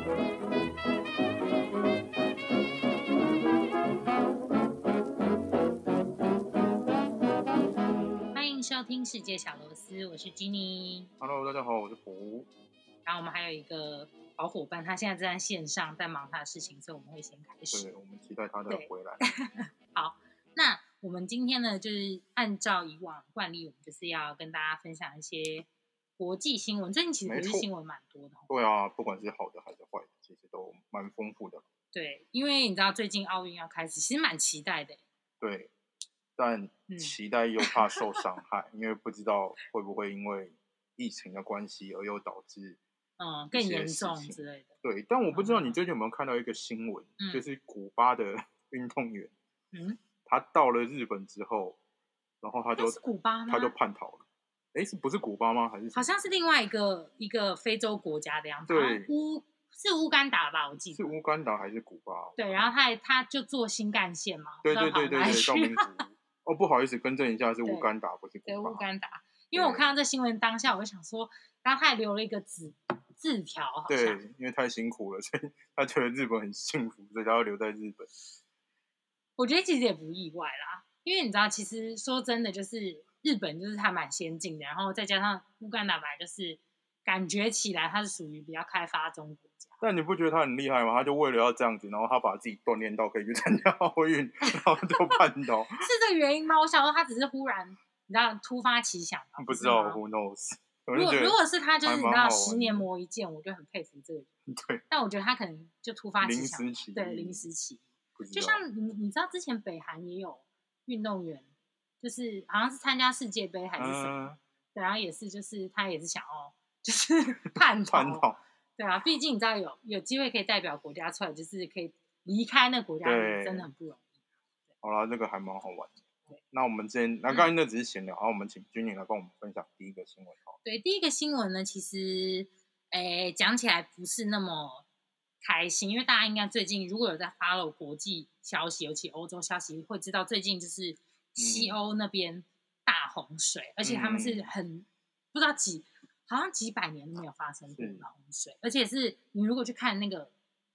欢迎收听世界小螺丝，我是 Jenny。 Hello， 大家好，我是福。 然后我们还有一个好伙伴，他现在正在线上在忙他的事情，所以我们会先开始。 对，我们期待他的回来。 好，那我们今天呢，就是按照以往惯例，我们就是要跟大家分享一些国际新闻。最近其实国际新闻蛮多的。 对啊，不管是好的还是坏的，其实都蛮丰富的。 对，因为你知道最近奥运要开始，其实蛮期待的。 对，但期待又怕受伤害，因为不知道会不会因为疫情的关系而又导致更严重之类的。 对，但我不知道你最近有没有看到一个新闻，就是古巴的运动员，他到了日本之后，然后他就是古巴吗？ 他就叛逃了。哎，不是古巴吗？还是好像是另外一个非洲国家的样子。 对， 是乌干达吧？我记得是乌干达还是古巴？ 对，然后他就坐新干线嘛。 对，到名古屋。哦，不好意思，更正一下，是乌干达，不是古巴。 对，乌干达。因为我看到这新闻当下，我就想说，然后他还留了一个字条，好像。 对，因为太辛苦了，所以他觉得日本很幸福，所以他要留在日本。 我觉得其实也不意外啦，因为你知道，其实说真的，就是日本就是它蛮先进的，然后再加上乌干达本来就是感觉起来它是属于比较开发中国家。 但你不觉得他很厉害吗？他就为了要这样子，然后他把自己锻炼到可以去参加奥运，然后就叛逃。 是这个原因吗？我想说他只是忽然你知道突发奇想， 不知道 ，Who knows？ 如果是他，就是你知道10年磨一剑，我就很佩服这个人。 对， 但我觉得他可能就突发奇想，临时起意。就像你知道之前北韩也有运动员，就是好像是参加世界杯还是什么，对，然后也是就是他也是想要就是叛逃。对啊，毕竟你知道有机会可以代表国家出来，就是可以离开那国家，真的很不容易。 好啦，这个还蛮好玩的。那我们刚才那只是闲聊，然后我们请君宁来帮我们分享第一个新闻。 对，第一个新闻呢，其实讲起来不是那么开心，因为大家应该最近如果有在 follow 国际消息，尤其欧洲消息，会知道最近就是西欧那边大洪水，而且他们是不知道好像几百年都没有发生过的洪水，而且是你如果去看那个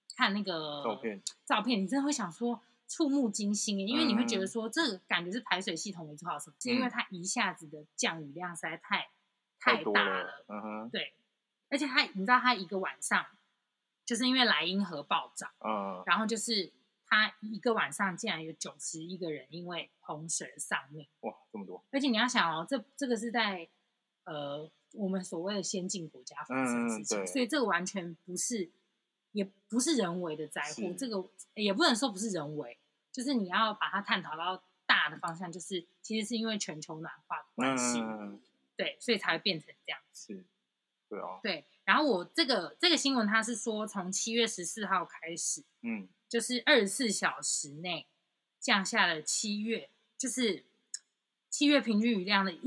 照片，你真的会想说触目惊心，因为你会觉得说这个感觉是排水系统没做好什么，是因为它一下子的降雨量实在太大了。对，而且你知道它一个晚上就是因为莱茵河暴涨，然后就是他一个晚上竟然有91个人因为洪水而丧命。 哇，这么多！ 而且你要想这个是在我们所谓的先进国家发生的事情，所以这个完全也不是人为的灾祸，这个也不能说不是人为，就是你要把它探讨到大的方向，就是其实是因为全球暖化的关系，对，所以才会变成这样子。 是，对啊， 对。然后我这个新闻，它是说从7月14号开始，就是24小时内降下了就是7月平均雨量的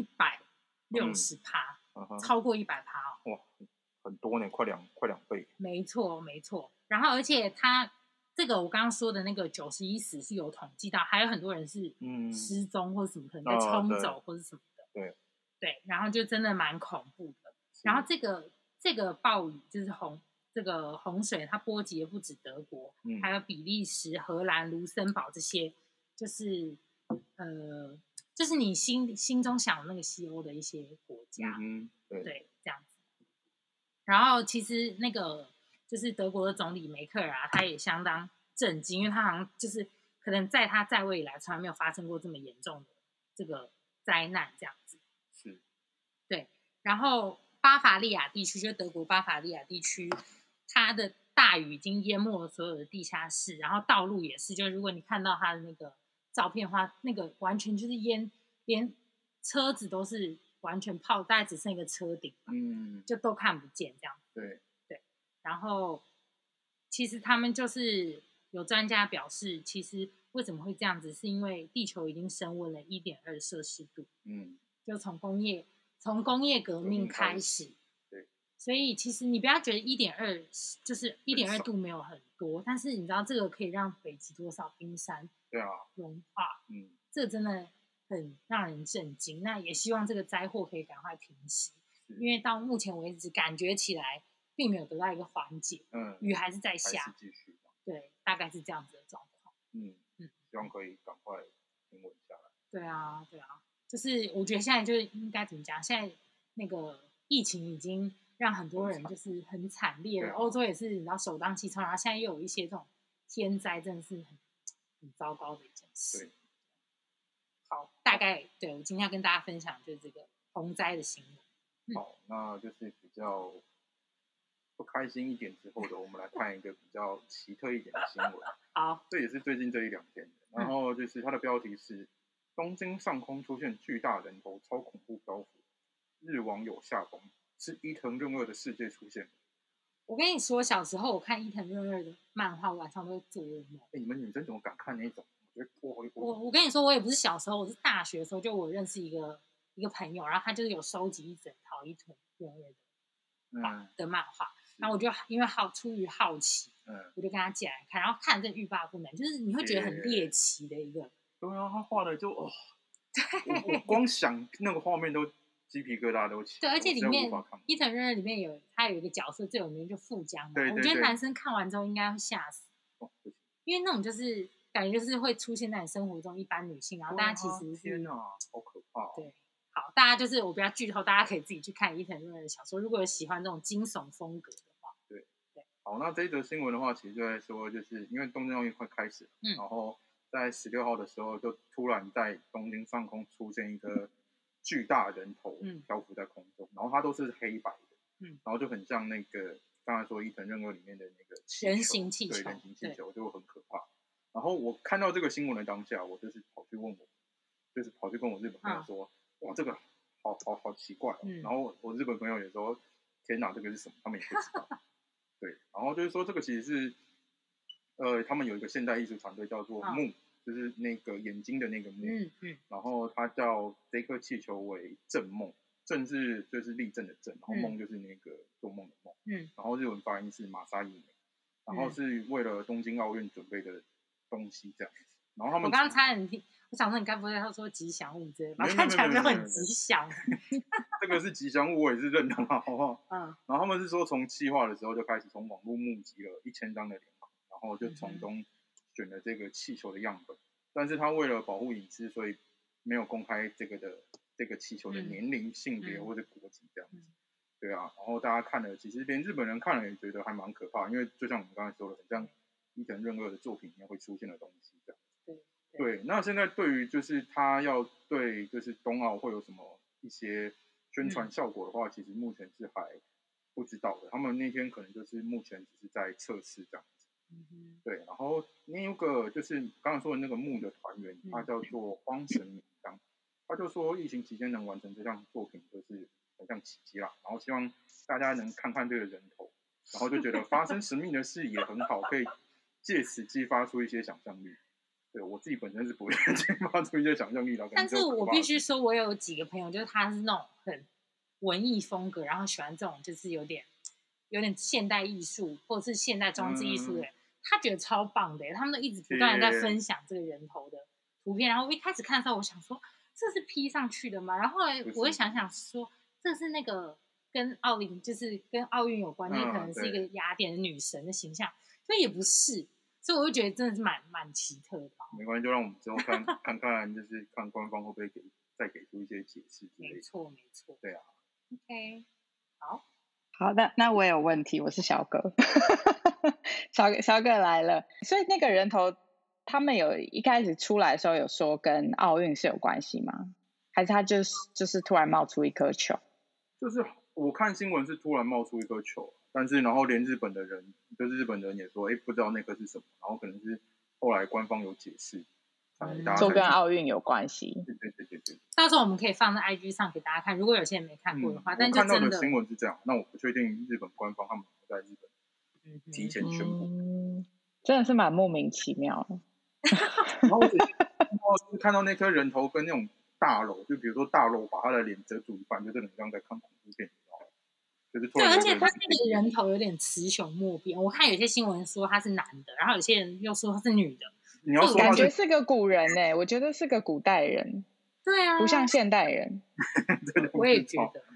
160%，超过100% 哇，很多呢，快两倍。 没错。然后而且它这个我刚刚说的那个91死是有统计到，还有很多人是失踪或者什么可能被冲走或者什么的。对，然后就真的蛮恐怖的。然后这个暴雨就是这个洪水，它波及的不止德国，还有比利时、荷兰、卢森堡这些，就是就是你心中想的那个西欧的一些国家，对，这样子。然后其实那个就是德国的总理梅克尔啊，他也相当震惊，因为他好像就是可能在他在位以来从来没有发生过这么严重的这个灾难，这样子。 是， 对。然后巴伐利亚地区，就德国巴伐利亚地区，它的大雨已经淹没了所有的地下室，然后道路也是，就如果你看到它的那个照片的话，那个完全就是连车子都是完全泡，大概只剩一个车顶，就都看不见这样。对。然后其实他们就是有专家表示，其实为什么会这样子，是因为地球已经升温了1.2摄氏度，就从工业革命开始， 对， 所以其实你不要觉得1.2就是1.2度没有很多，但是你知道这个可以让北极多少冰山融化，这个真的很让人震惊。那也希望这个灾祸可以赶快平息，因为到目前为止感觉起来并没有得到一个缓解，雨还是在下， 还是继续， 对，大概是这样子的状况。 希望可以赶快平稳下来。 对啊，就是我觉得现在就是应该怎么讲？现在那个疫情已经让很多人就是很惨烈了，欧洲也是你知道首当其冲，然后现在又有一些这种天灾，真的是很糟糕的一件事。 对， 好，大概对我今天要跟大家分享就是这个洪灾的新闻。 好，那就是比较不开心一点之后的，我们来看一个比较奇特一点的新闻。 好， 这也是最近这1-2天的，然后就是它的标题是东京上空出现巨大人头，超恐怖漂浮，日网友吓疯，是伊藤润二的世界出现。 我跟你说，小时候我看伊藤润二的漫画，晚上都会做噩梦。 你们女生怎么敢看那种？我觉得我跟你说，我也不是小时候，我是大学的时候，就我认识一个朋友，然后他就是有收集一整套伊藤润二的漫画，然后我就因为出于好奇，我就跟他借来看，然后看这欲罢不能，就是你会觉得很猎奇的一个。 对啊，他画的就对， 我光想那个画面都鸡皮疙瘩都起。 对，而且里面伊藤润二里面他有一个角色最有名，就富江嘛。 对， 我觉得男生看完之后应该会吓死，因为那种就是感觉就是会出现在你生活中一般女性，然后大家其实是天哪，好可怕。 对，好，大家就是我不要剧透，大家可以自己去看伊藤润二的小说，如果有喜欢这种惊悚风格的话。 对。好，那这一则新闻的话，其实就在说，就是因为东京奥运快开始了，然后在16号的时候，就突然在东京上空出现一个巨大人头漂浮在空中，然后它都是黑白的，然后就很像那个刚才说伊藤润二里面的那个气球， 人形气球， 对，人形气球就很可怕。然后我看到这个新闻的当下，我就是跑去跟我日本朋友说，哇，这个好奇怪哦。然后我日本朋友也说，天哪，这个是什么？他们也不知道。对，然后就是说这个其实是，他们有一个现代艺术团队叫做目，就是那个眼睛的那个目，然后它叫这颗气球为正梦，正是就是立正的正，然后梦就是那个做梦的梦，然后日文发音是马萨伊美，然后是为了东京奥运准备的东西这样子。然后他们我刚刚差点听，我想说你该不会要说吉祥物之类的，看起来就很吉祥。 这个是吉祥物，我也是认同，好不好？然后他们是说从企划的时候就开始从网络募集了1000张的脸孔，然后就从中选了这个气球的样本。但是他为了保护隐私，所以没有公开这个气球的年龄、性别或者国籍这样子。对啊，然后大家看了，其实连日本人看了也觉得还蛮可怕，因为就像我们刚才说的，很像伊藤润二的作品里面会出现的东西这样。对，那现在对于就是他要对就是冬奥会有什么一些宣传效果的话，其实目前是还不知道的。他们那天可能就是目前只是在测试这样子。对，然后另一个就是刚刚说的那个木的团员，他叫做荒神明章，他就说疫情期间能完成这项作品就是很像奇迹啦，然后希望大家能看看这个人头，然后就觉得发生神秘的事也很好，可以借此激发出一些想象力。对，我自己本身是不会激发出一些想象力的， 但是我必须说，我有几个朋友，就是他是那种很文艺风格，然后喜欢这种就是有点现代艺术或者是现代装置艺术的人，他觉得超棒的，他们都一直不断的在分享这个人头的图片。然后我一开始看的时候，我想说这是 P 上去的吗？然后后来我会想想说，这是那个跟奥运有关，那可能是一个雅典的女神的形象，所以也不是。所以我就觉得真的是蛮奇特的。 没关系，就让我们之后看看，就是看官方会不会再给出一些解释之类的。 没错。 对啊。 OK， 好， 那我也有问题，我是小哥，小哥来了。所以那个人头，他们有一开始出来的时候有说跟奥运是有关系吗？还是他就是突然冒出一颗球？ 就是我看新闻是突然冒出一颗球。但是，然后连日本人也说，不知道那个是什么，然后可能是后来官方有解释， 说跟奥运有关系。 对。 到时候我们可以放在 IG 上给大家看，如果有些人没看过的话。但我看到的新闻是这样，那我不确定日本官方他们在日本提前宣布， 真的是蛮莫名其妙的。 然后我就是看到那颗人头跟那种大楼，就比如说大楼把他的脸遮住一半，就真的很像在看恐怖片。对， 而且他那个人头有点雌雄莫辨。我看有些新闻说他是男的，然后有些人又说他是女的。 你要说感觉是个古人我觉得是个古代人。 对啊， 不像现代人。 我也觉得。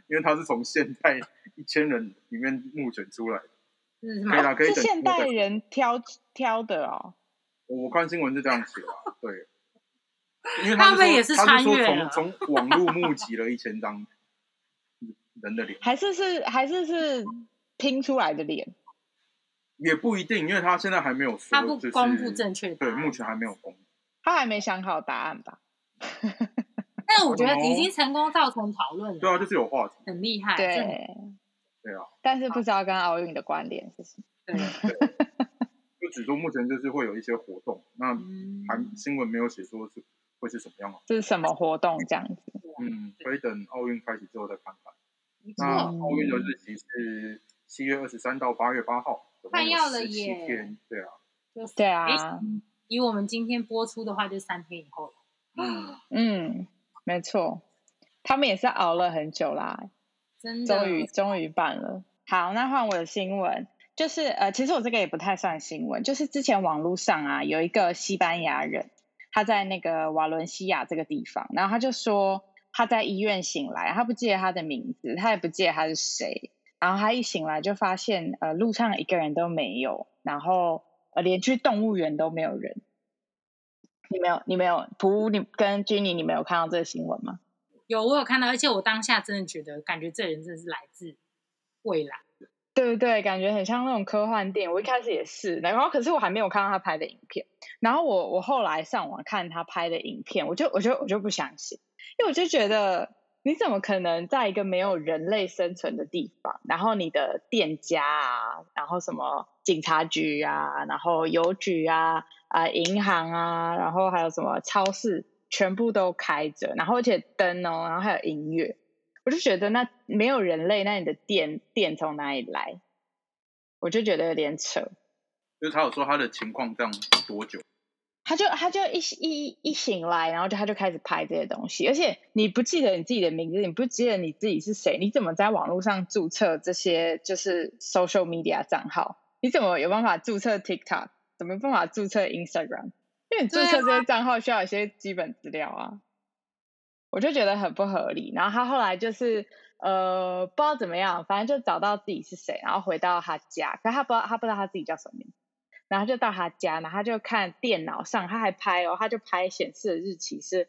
因为他是从现代1000人里面募选出来的。 可以是现代人挑的哦。 我看新闻是这样写啊，对，因为他们也是穿越了，从网络募集了1000张人的脸， 还是拼出来的脸， 也不一定，因为他现在还没有说， 他不公布正确答案，对，目前还没有公布， 他还没想好答案吧？ 但我觉得已经成功造成讨论了， 对啊，就是有话题， 很厉害， 对啊， 但是不知道跟奥运的关联是什么。 对，就只说目前就是会有一些活动，那新闻没有写说是会是什么样的， 是什么活动这样子？ 可以等奥运开始之后再看看。那奥运的日期是7月23到8月8号， 快要了耶！17天，对啊， 对啊。 以我们今天播出的话，就3天以后了。 没错，他们也是熬了很久啦， 真的， 终于办了。好，那换我的新闻，就是其实我这个也不太算新闻，就是之前网络上啊有一个西班牙人，他在那个瓦伦西亚这个地方，然后他就说他在医院醒来，他不记得他的名字，他也不记得他是谁，然后他一醒来就发现路上一个人都没有，然后连去动物园都没有人。你没有普你跟 Jenny 你没有看到这个新闻吗？ 有，我有看到，而且我当下真的觉得感觉这人真的是来自未来， 对不对？感觉很像那种科幻电影。我一开始也是，然后可是我还没有看到他拍的影片，然后我后来上网看他拍的影片，我就不相信，因为我就觉得你怎么可能在一个没有人类生存的地方，然后你的店家啊，然后什么警察局啊，然后邮局啊银行啊，然后还有什么超市全部都开着，然后而且灯哦，然后还有音乐，我就觉得那没有人类，那你的电从哪里来？我就觉得有点扯。 就是他有说他的情况这样多久？ 他就一醒来，然后他就开始拍这些东西，而且你不记得你自己的名字，你不记得你自己是谁，你怎么在网络上注册这些就是 social media 账号？你怎么有办法注册 TikTok？ 怎么有办法注册 Instagram？ 因为你注册这些账号需要一些基本资料啊。我就觉得很不合理。然后他后来就是不知道怎么样，反正就找到自己是谁，然后回到他家，可是他不知道他自己叫什么名字。然后就到他家，然后他就看电脑上，他还拍他就拍显示的日期是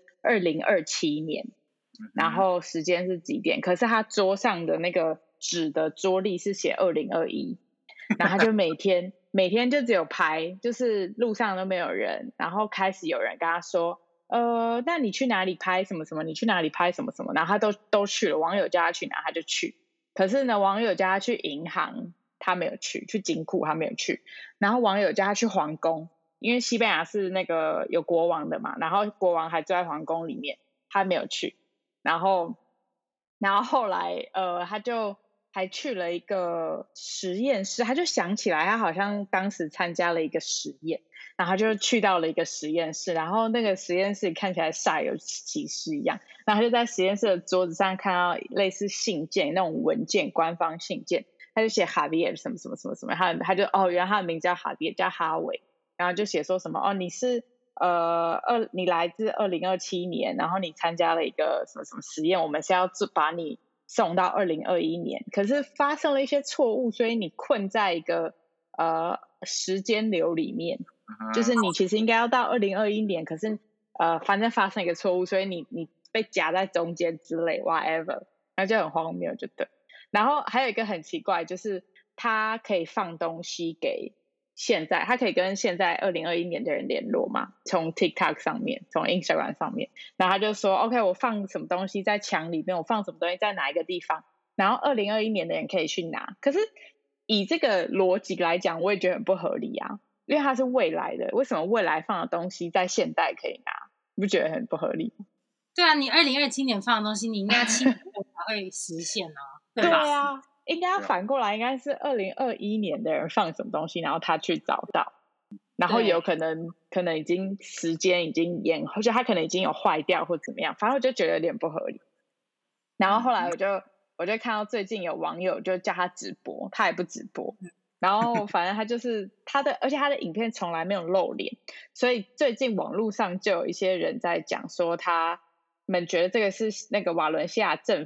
2027年，然后时间是几点，可是他桌上的那个纸的桌历是写2021，然后他就每天就只有拍，就是路上都没有人，然后开始有人跟他说那你去哪里拍什么什么，你去哪里拍什么什么，然后他都去了，网友叫他去哪他就去，可是呢网友叫他去银行他没有去金库他没有去，然后网友叫他去皇宫，因为西班牙是那个有国王的嘛，然后国王还住在皇宫里面，他没有去，然后后来他就还去了一个实验室，他就想起来他好像当时参加了一个实验，然后他就去到了一个实验室，然后那个实验室看起来煞有其事一样，然后他就在实验室的桌子上看到类似信件那种文件，官方信件，他就写哈维尔什么什么什么什么，他就原来他的名叫哈维尔，叫哈维，然后就写说什么你是你来自2027年，然后你参加了一个什么什么实验，我们是要把你送到2021年，可是发生了一些错误，所以你困在一个时间流里面，就是你其实应该要到2021年，可是反正发生一个错误，所以你被夹在中间之类 whatever， 然后就很荒谬就对。然后还有一个很奇怪，就是他可以放东西给现在，他可以跟现在2021年的人联络嘛，从 TikTok 上面，从 Instagram 上面，然后他就说 OK 我放什么东西在墙里面，我放什么东西在哪一个地方，然后2021年的人可以去拿，可是以这个逻辑来讲我也觉得很不合理啊，因为它是未来的，为什么未来放的东西在现代可以拿，你不觉得很不合理？ 对啊，你2027年放的东西你应该7年后才会实现啊， 对啊，应该要反过来，应该是2021年的人放什么东西，然后他去找到，然后有可能已经时间已经延后，就他可能已经有坏掉或怎么样，反正我就觉得有点不合理。然后后来我就看到最近有网友就叫他直播，他也不直播，然后反正他就是而且他的影片从来没有露脸，所以最近网络上就有一些人在讲说他们觉得这个是那个瓦伦西亚政府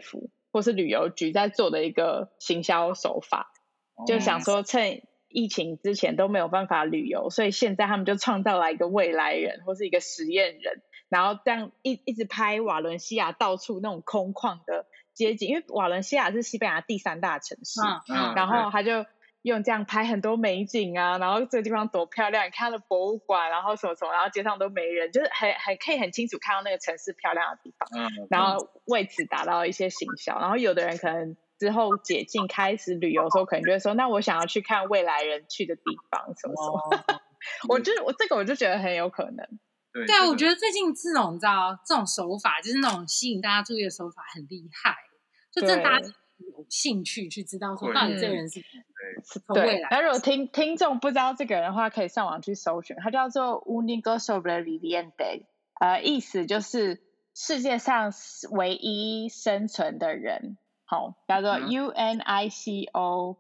或是旅游局在做的一个行销手法，就想说趁疫情之前都没有办法旅游，所以现在他们就创造了一个未来人或是一个实验人，然后这样一直拍瓦伦西亚到处那种空旷的街景，因为瓦伦西亚是西班牙第3大城市，然后他就用这样拍很多美景啊，然后这个地方多漂亮，你看到博物馆，然后什么什么，然后街上都没人，就是可以很清楚看到那个城市漂亮的地方，然后为此达到一些行销。然后有的人可能之后解禁开始旅游的时候，可能就会说，那我想要去看未来人去的地方什么什么。我就觉得很有可能。 对啊，我觉得最近这种你知道这种手法，就是那种吸引大家注意的手法很厉害，就真的大家有兴趣去知道说到底这个人是对。那如果听众不知道这个人的话，可以上网去搜寻，他叫做 Único Sobreviviente， 意思就是世界上唯一生存的人。好，叫做 UNICO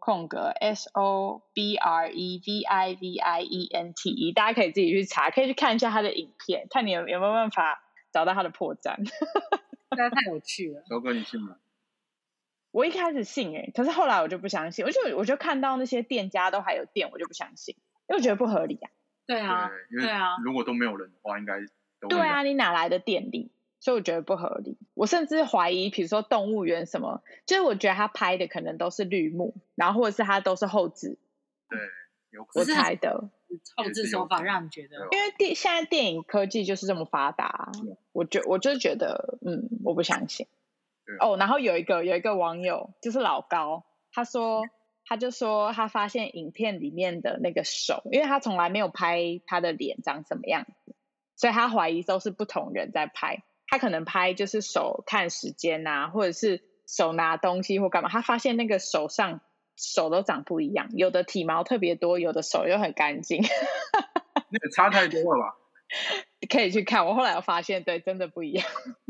SOBREVIVIENTE， 大家可以自己去查，可以去看一下他的影片，看你有没有办法找到他的破绽。 太有趣了。 小哥，你信吗？ 我一开始信可是后来我就不相信，我就看到那些店家都还有店，我就不相信，因为我觉得不合理啊。 对啊， 对啊，如果都没有人的话，应该都对啊，你哪来的电力？所以我觉得不合理。我甚至怀疑，比如说动物园什么，就是我觉得他拍的可能都是绿幕，然后或者是他都是后置。 对，有可能。 我猜的后置手法让你觉得， 因为现在电影科技就是这么发达，我就觉得我不相信。然后有一个网友就是老高，他就说他发现影片里面的那个手，因为他从来没有拍他的脸长什么样子，所以他怀疑都是不同人在拍。他可能拍就是手看时间啊，或者是手拿东西或干嘛，他发现那个手都长不一样，有的体毛特别多，有的手又很干净。 那个差太多了吧？ 可以去看，我后来有发现，对，真的不一样。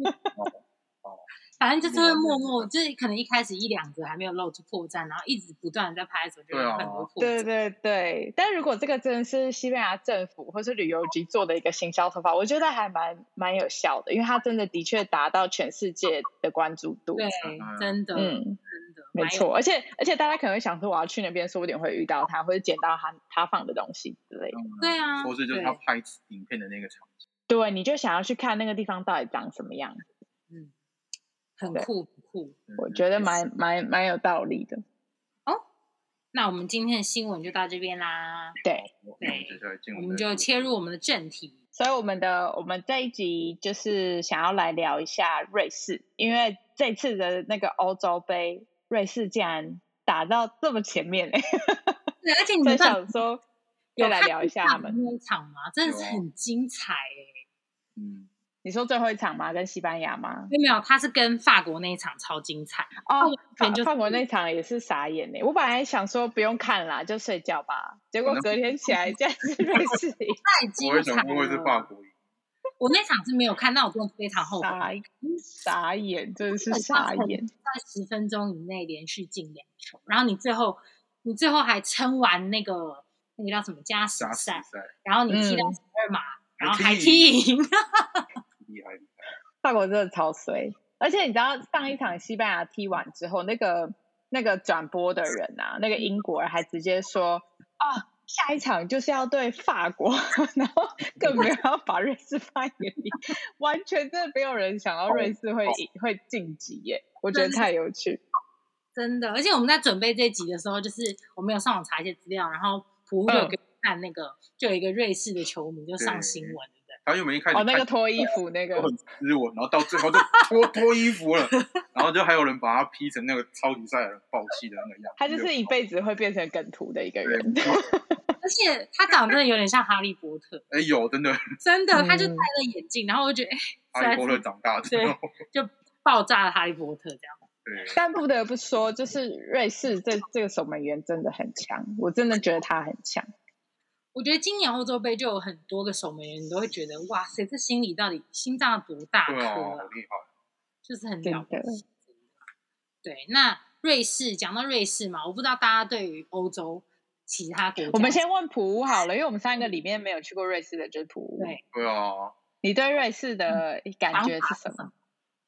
反正就是会默默，就是可能一开始1-2个还没有露出破绽，然后一直不断的在拍的时候就有很多破绽。 对。但如果这个真的是西班牙政府或是旅游局做的一个行销手法，我觉得还蛮有效的，因为它真的确达到全世界的关注度。 对，真的，真的没错。而且大家可能会想说，我要去那边，说不定会遇到他，或者捡到他放的东西之类的。 对啊， 说是就是他拍影片的那个场景。 对，你就想要去看那个地方到底长什么样子。 很酷， 我觉得蛮有道理的。 那我们今天的新闻就到这边啦。 对， 我们就切入我们的正题。 所以我们这一集就是想要来聊一下瑞士，因为这次的那个欧洲杯，瑞士竟然打到这么前面对， 而且你们想说要来聊一下他们那一场吗？真的是很精彩你说最后一场吗？跟西班牙吗？ 没有，他是跟法国那一场超精彩法国那一场也是傻眼我本来想说不用看啦，就睡觉吧，结果隔天起来竟然是瑞士赢， 太精彩了。 我会是法国赢。 我那场是没有看到，我真的非常后悔。 傻眼，真的是傻眼。 在10分钟以内连续进2球，然后你最后还撑完那个叫什么加时赛，然后你踢到12码，然后还踢赢。 厉害！ 法国真的超衰，而且你知道上一场西班牙踢完之后，那个转播的人啊，那个英国人还直接说下一场就是要对法国，然后更没有要把瑞士放眼里，完全真的没有人想到瑞士会晋级耶，我觉得太有趣， 真的。而且我们在准备这集的时候，就是我们有上网查一些资料，然后普就给我看那个，就有一个瑞士的球迷就上新闻。 他原本一开始那个脱衣服那个很斯文，然后到最后就脱衣服了，然后就还有人把他 P 成那个超级赛亚人爆气的那个样子。 他就是一辈子会变成梗图的一个人， 而且他长得真的有点像哈利波特。 有真的， 他就戴了眼镜，然后我就觉得哈利波特长大的， 对，就爆炸了哈利波特这样。 对， 但不得不说，就是瑞士这个守门员真的很强，我真的觉得他很强。 我觉得今年欧洲杯就有很多个守门员，你都会觉得哇塞，这心里到底心脏多大颗好厉害， 就是很了不起。对，那讲到瑞士嘛，我不知道大家对于欧洲其他国家， 我们先问普乌好了，因为我们3个里面没有去过瑞士的，就是普乌。 对啊， 你对瑞士的感觉是什么？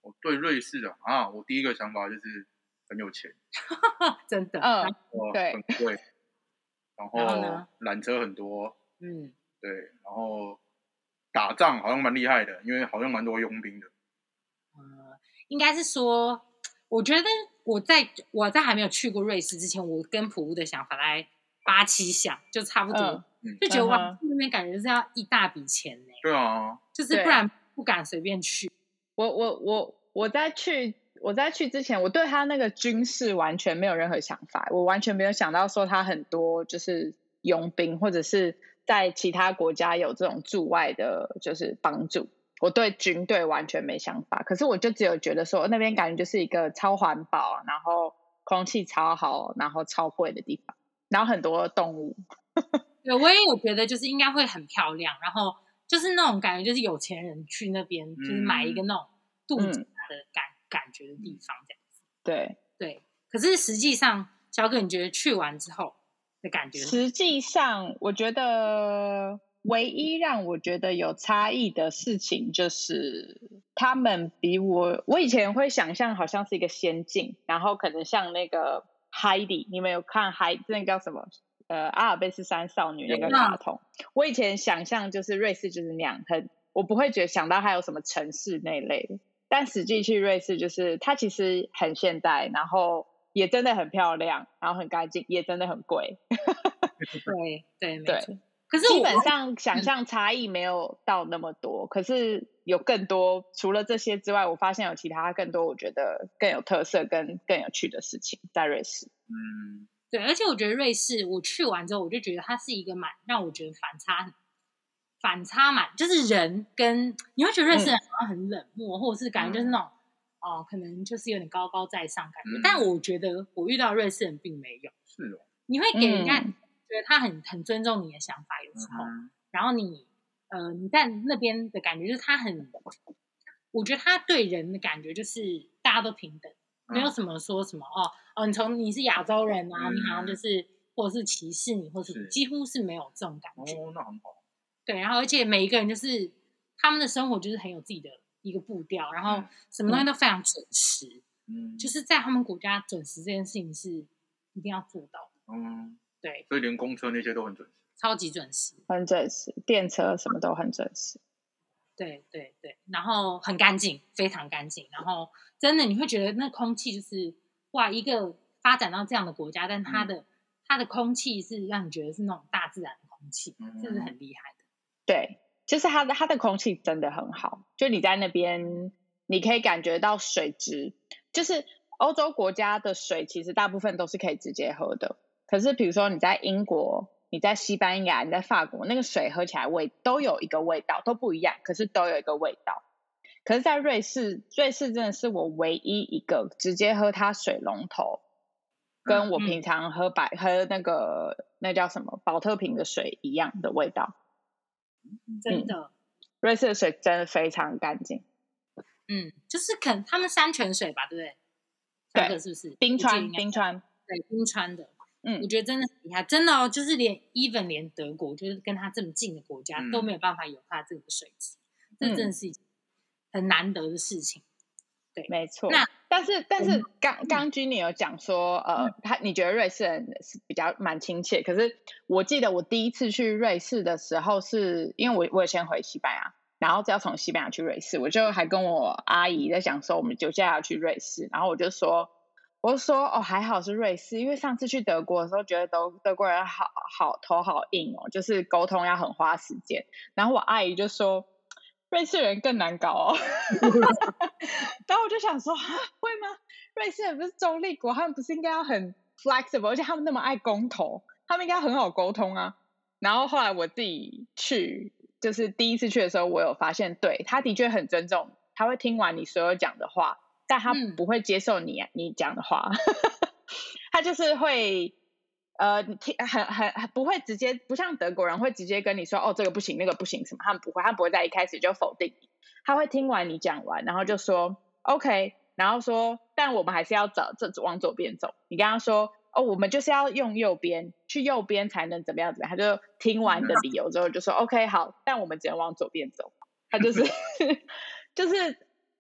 我对瑞士我第一个想法就是很有钱， 真的， 对， 很贵，然后缆车很多，对，然后打仗好像蛮厉害的，因为好像蛮多佣兵的。 应该是说，我觉得我在还没有去过瑞士之前，我跟普乌的想法来8-7想，就差不多，就觉得哇，那边感觉是要一大笔钱呢。 对啊， 就是不然不敢随便去。 我在去之前，我对他那个军事完全没有任何想法，我完全没有想到说他很多就是佣兵，或者是在其他国家有这种驻外的，就是帮助。我对军队完全没想法，可是我就只有觉得说那边感觉就是一个超环保，然后空气超好，然后超贵的地方，然后很多动物。 对，我也有觉得就是应该会很漂亮，然后就是那种感觉，就是有钱人去那边就是买一个那种度假的感觉的地方这样子。对，可是实际上，小哥，你觉得去完之后的感觉？ 实际上，我觉得唯一让我觉得有差异的事情，就是他们比我以前会想象好像是一个仙境，然后可能像那个海底，你们有看那个叫什么？阿尔卑斯山少女那个卡通，我以前想象就是瑞士就是那样，我不会想到还有什么城市那类的，但实际去瑞士就是它其实很现代，然后也真的很漂亮，然后很干净，也真的很贵。 对，没错。可是基本上想象差异没有到那么多，可是有更多，除了这些之外，我发现有其他更多我觉得更有特色跟更有趣的事情在瑞士。 对，而且我觉得瑞士，我去完之后，我就觉得它是一个让我觉得反差蛮，就是人跟你会觉得瑞士人好像很冷漠，或者是感觉就是那种可能就是有点高高在上感觉。但我觉得我遇到瑞士人并没有， 是哦， 你会给人家觉得他很尊重你的想法，有时候，然后你在那边的感觉就是他我觉得他对人的感觉就是大家都平等。没有什么说什么你是亚洲人啊，你好像就是或者是歧视你，或是几乎是没有这种感觉。 那很好。 对，然后而且每一个人就是他们的生活就是很有自己的一个步调，然后什么东西都非常准时。就是在他们国家准时这件事情是一定要做到的。对， 所以连公车那些都很准时， 超级准时， 很准时，电车什么都很准时。 对，然后很干净，非常干净，然后真的你会觉得那空气就是哇，一个发展到这样的国家，但它的空气是让你觉得是那种大自然的空气，这是很厉害的。 对，就是它的空气真的很好，就你在那边你可以感觉到水质，就是欧洲国家的水其实大部分都是可以直接喝的，可是比如说你在英国，你在西班牙，你在法国，那个水喝起来都有一个味道，都不一样，可是都有一个味道。可是在瑞士真的是我唯一一个直接喝它水龙头，跟我平常喝那叫什么保特瓶的水一样的味道。 真的， 瑞士的水真的非常干净。 就是可能他们山泉水吧，对不对？ 对， 是不是冰川？ 对，冰川的。 我觉得真的很厉害，真的就是连德国，就是跟他这么近的国家都没有办法有他这个水质，这真的是很难得的事情。对， 没错。但是刚君你有讲说，你觉得瑞士人是蛮亲切，可是我记得我第一次去瑞士的时候，是因为我先回西班牙，然后要从西班牙去瑞士，我就还跟我阿姨在讲说，我们就要去瑞士，然后我就说还好是瑞士，因为上次去德国的时候，觉得德国人头好硬哦，就是沟通要很花时间。然后我阿姨就说，瑞士人更难搞哦。然后我就想说，会吗？瑞士人不是中立国，他们不是应该要很 flexible， 而且他们那么爱公投，他们应该很好沟通啊。然后后来我自己去，就是第一次去的时候，我有发现，对，他的确很尊重，他会听完你所有讲的话。但他不会接受你讲的话，他就是会很不会直接，不像德国人会直接跟你说这个不行那个不行什么，他不会在一开始就否定你，他会听完你讲完，然后就说 OK， 然后说但我们还是要往左边走，你跟他说我们就是要用右边，去右边才能怎么样，他就听完的理由之后就说 OK 好，但我们只能往左边走，他就是就是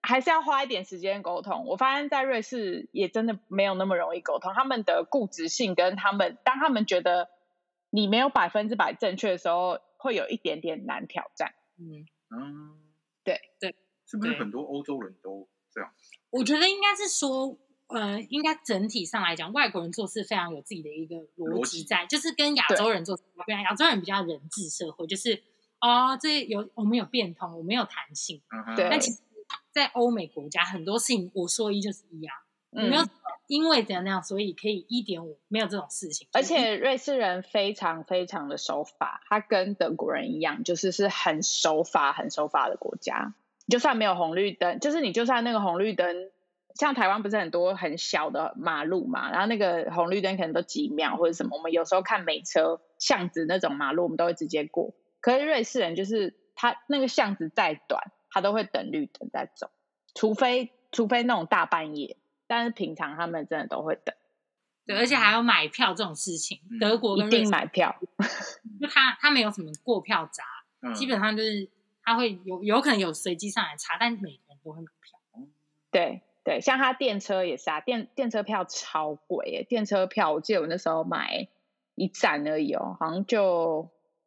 还是要花一点时间沟通。我发现在瑞士也真的没有那么容易沟通，他们的固执性跟当他们觉得你没有100%正确的时候，会有一点点难挑战。对， 是不是很多欧洲人都这样？ 我觉得应该是说，应该整体上来讲，外国人做事非常有自己的一个逻辑在，就是跟亚洲人做事不一样。亚洲人比较人治社会，就是我们有变通，我们有弹性。 对。 但其实，在欧美国家，很多事情我说1就是1啊，没有因为怎样那样，所以可以1.5，没有这种事情。 而且瑞士人非常非常的守法，他跟德国人一样，是很守法的国家。就算没有红绿灯，就是你就算那个红绿灯，像台湾不是很多很小的马路嘛，然后那个红绿灯可能都几秒或者什么，我们有时候看美车巷子那种马路，我们都会直接过。可是瑞士人就是他那个巷子再短，他都会等绿灯再走，除非那种大半夜，但是平常他们真的都会等。 对，而且还有买票这种事情，德国跟瑞士一定买票， 就他没有什么过票闸，基本上就是他会有可能有随机上来查，但每个人都会买票。 对，像他电车也是啊，电车票超贵耶，电车票我记得我那时候买1站而已好像就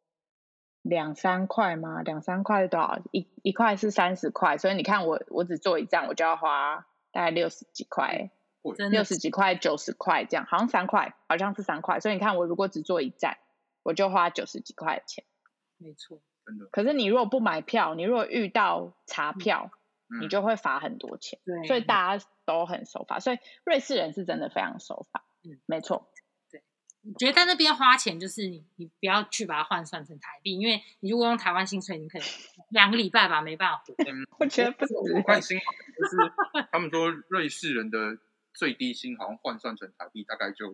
2-3块吗？2-3块多少？一块是30块，所以你看我只坐1站，我就要花大概60几块，60几块90块这样，好像3块，好像是3块，所以你看我如果只坐1站，我就花90几块的钱。 没错， 真的。 可是你如果不买票，你如果遇到查票，你就会罚很多钱。所以大家都很守法，所以瑞士人是真的非常守法。没错。 对，我觉得在那边花钱就是你不要去把它换算成台币，因为你如果用台湾薪水，你可能2个礼拜吧没办法活。 我觉得不止。 我看新闻就是他们说瑞士人的最低薪好像换算成台币大概就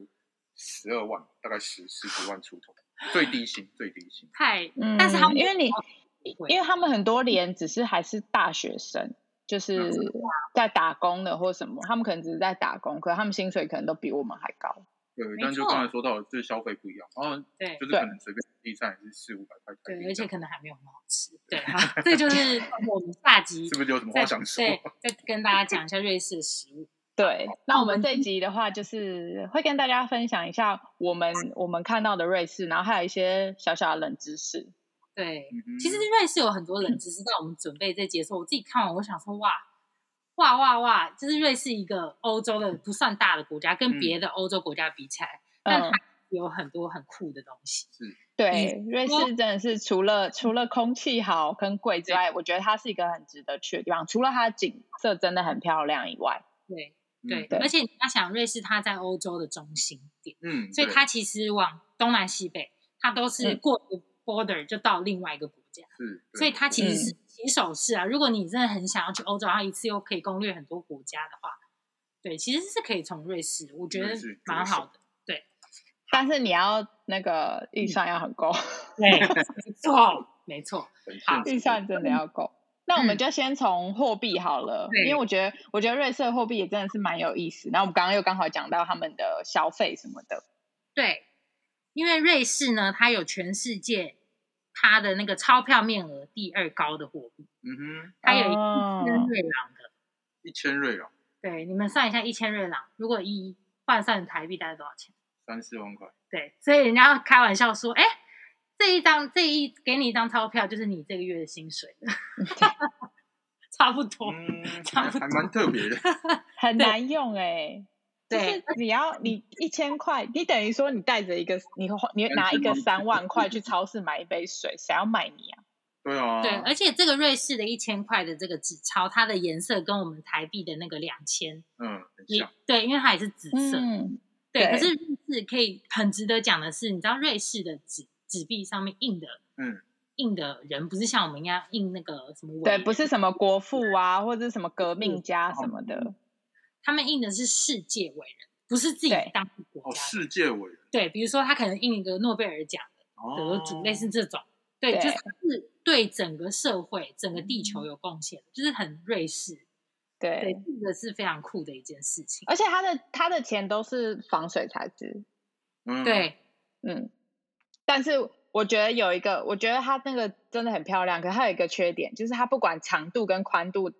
12万，大概10几万出头。最低薪。 但是他们因为他们很多连只是还是大学生，就是在打工的或什么，他们可能只是在打工，可是他们薪水可能都比我们还高。 对，但就刚才说到的，就是消费不一样，然后就是可能随便一餐也是400-500块。 对，而且可能还没有很好吃。对，这就是我们下集是不是有什么话想说？ 对，再跟大家讲一下瑞士的食物。 对，那我们这一集的话，就是会跟大家分享一下我们看到的瑞士，然后还有一些小小的冷知识。 对，其实瑞士有很多冷知识，在我们准备这集的时候，我自己看完，我想说哇，就是瑞士一个欧洲的不算大的国家，跟别的欧洲国家比起来，但它有很多很酷的东西。 对，瑞士真的是除了空气好跟贵之外，我觉得它是一个很值得去的地方。除了它的景色真的很漂亮以外， 对，而且你要想，瑞士它在欧洲的中心点，所以它其实往东南西北，它都是过一个 border 就到另外一个国家，所以它其实是起手式啊。如果你真的很想要去欧洲，然后一次又可以攻略很多国家的话，对，其实是可以从瑞士，我觉得蛮好的。对， 但是你要那个预算要很够。 对，没错， 好，预算真的要够。那我们就先从货币好了，因为我觉得瑞士的货币也真的是蛮有意思。然后我们刚刚又刚好讲到他们的消费什么的。 对，因为瑞士呢，它有全世界它的那个钞票面额第2高的货币。它有1000瑞郎的。 1000瑞郎。 对，你们算一下1000瑞郎，如果换算台币大概多少钱 ？3-4万块。对， 所以人家开玩笑说，给你一张钞票，就是你这个月的薪水了。差不多， 还蛮特别的。 很难用就是你1000块，你等于说你带着一个你拿一个3万块去超市买一杯水，谁要买你啊？ 对啊。 对，而且这个瑞士的1000块的这个纸钞，它的颜色跟我们台币的那个2000， 很像。 对，因为它也是紫色。对，可是瑞士可以很值得讲的是，你知道瑞士的纸币上面印的人不是像我们一样印那个什么伟人， 对，不是什么国父啊，或者是什么革命家什么的， 他们印的是世界伟人，不是自己当地国家的。 世界伟人。对， 比如说他可能印一个诺贝尔奖的得主，类似这种。对，就是对整个社会、整个地球有贡献，就是很瑞士。对，这个是非常酷的一件事情。 而且他的钱都是防水材质。 对， 但是我觉得它那个真的很漂亮，可是它有一个缺点，就是它不管长度跟宽度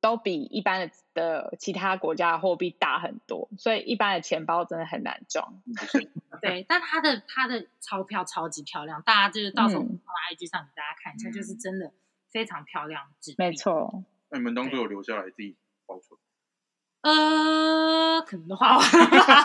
都比一般的其他国家的货币大很多，所以一般的钱包真的很难装。 对，但他的钞票超级漂亮，大家就是到时候放在 IG 上给大家看一下，就是真的非常漂亮纸币。 没错。 那你们当初有留下来自己保存？ 可能花完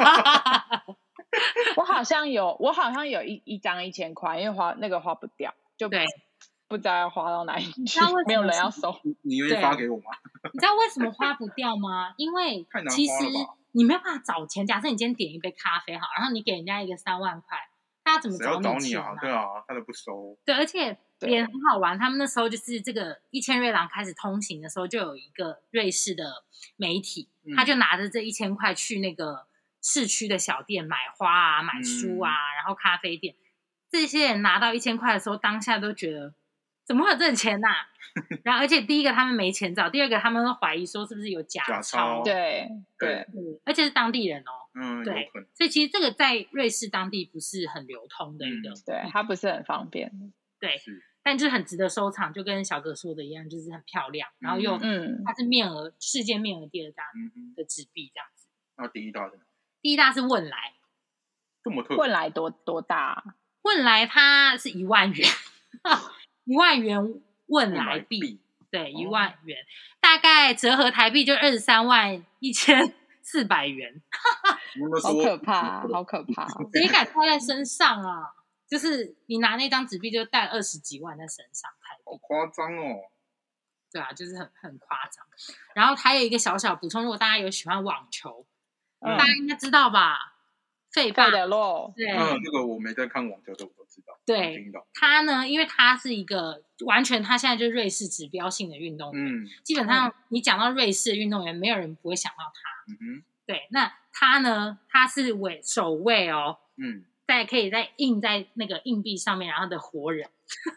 我好像有一张1000块，因为那个花不掉，就对。 不知道要花到哪里去，没有人要收。 你愿意发给我吗？ 你知道为什么花不掉吗？因为其实你没有办法找钱。假设你今天点一杯咖啡好，然后你给人家一个3万块，他怎么找你钱啊？对啊，他都不收。 对，而且也很好玩。他们那时候就是这个1000瑞郎开始通行的时候，就有一个瑞士的媒体，他就拿着这1000块去那个市区的小店买花啊、买书啊，然后咖啡店。这些人拿到1000块的时候，当下都觉得怎么会有这种钱啊？然后而且第一个他们没钱找，第二个他们会怀疑说是不是有假钞。 对， 而且是当地人哦。 对， 所以其实这个在瑞士当地不是很流通的一个， 对，它不是很方便。 对，但就是很值得收藏，就跟小哥说的一样，就是很漂亮，然后又它是世界面额第2大的纸币这样子。 那第一大是哪？ 第一大是汶莱。 这么特别？ 汶莱多大啊？ 汶莱它是1万元，1万元汶莱币，对，1万元，大概折合台币就231400元。 好可怕，好可怕！ 谁敢戴在身上啊？就是你拿那张纸币就戴20几万在身上，台币。 好夸张哦！ 对啊，就是很夸张。然后还有一个小小补充，如果大家有喜欢网球，大家应该知道吧？费德勒， 对， 这个我没在看网球的，我都知道。 对，他呢，因为他是一个完全，他现在就是瑞士指标性的运动员。基本上你讲到瑞士的运动员，没有人不会想到他。对，那他呢，他是首位哦。可以再印在那个硬币上面，然后的活人。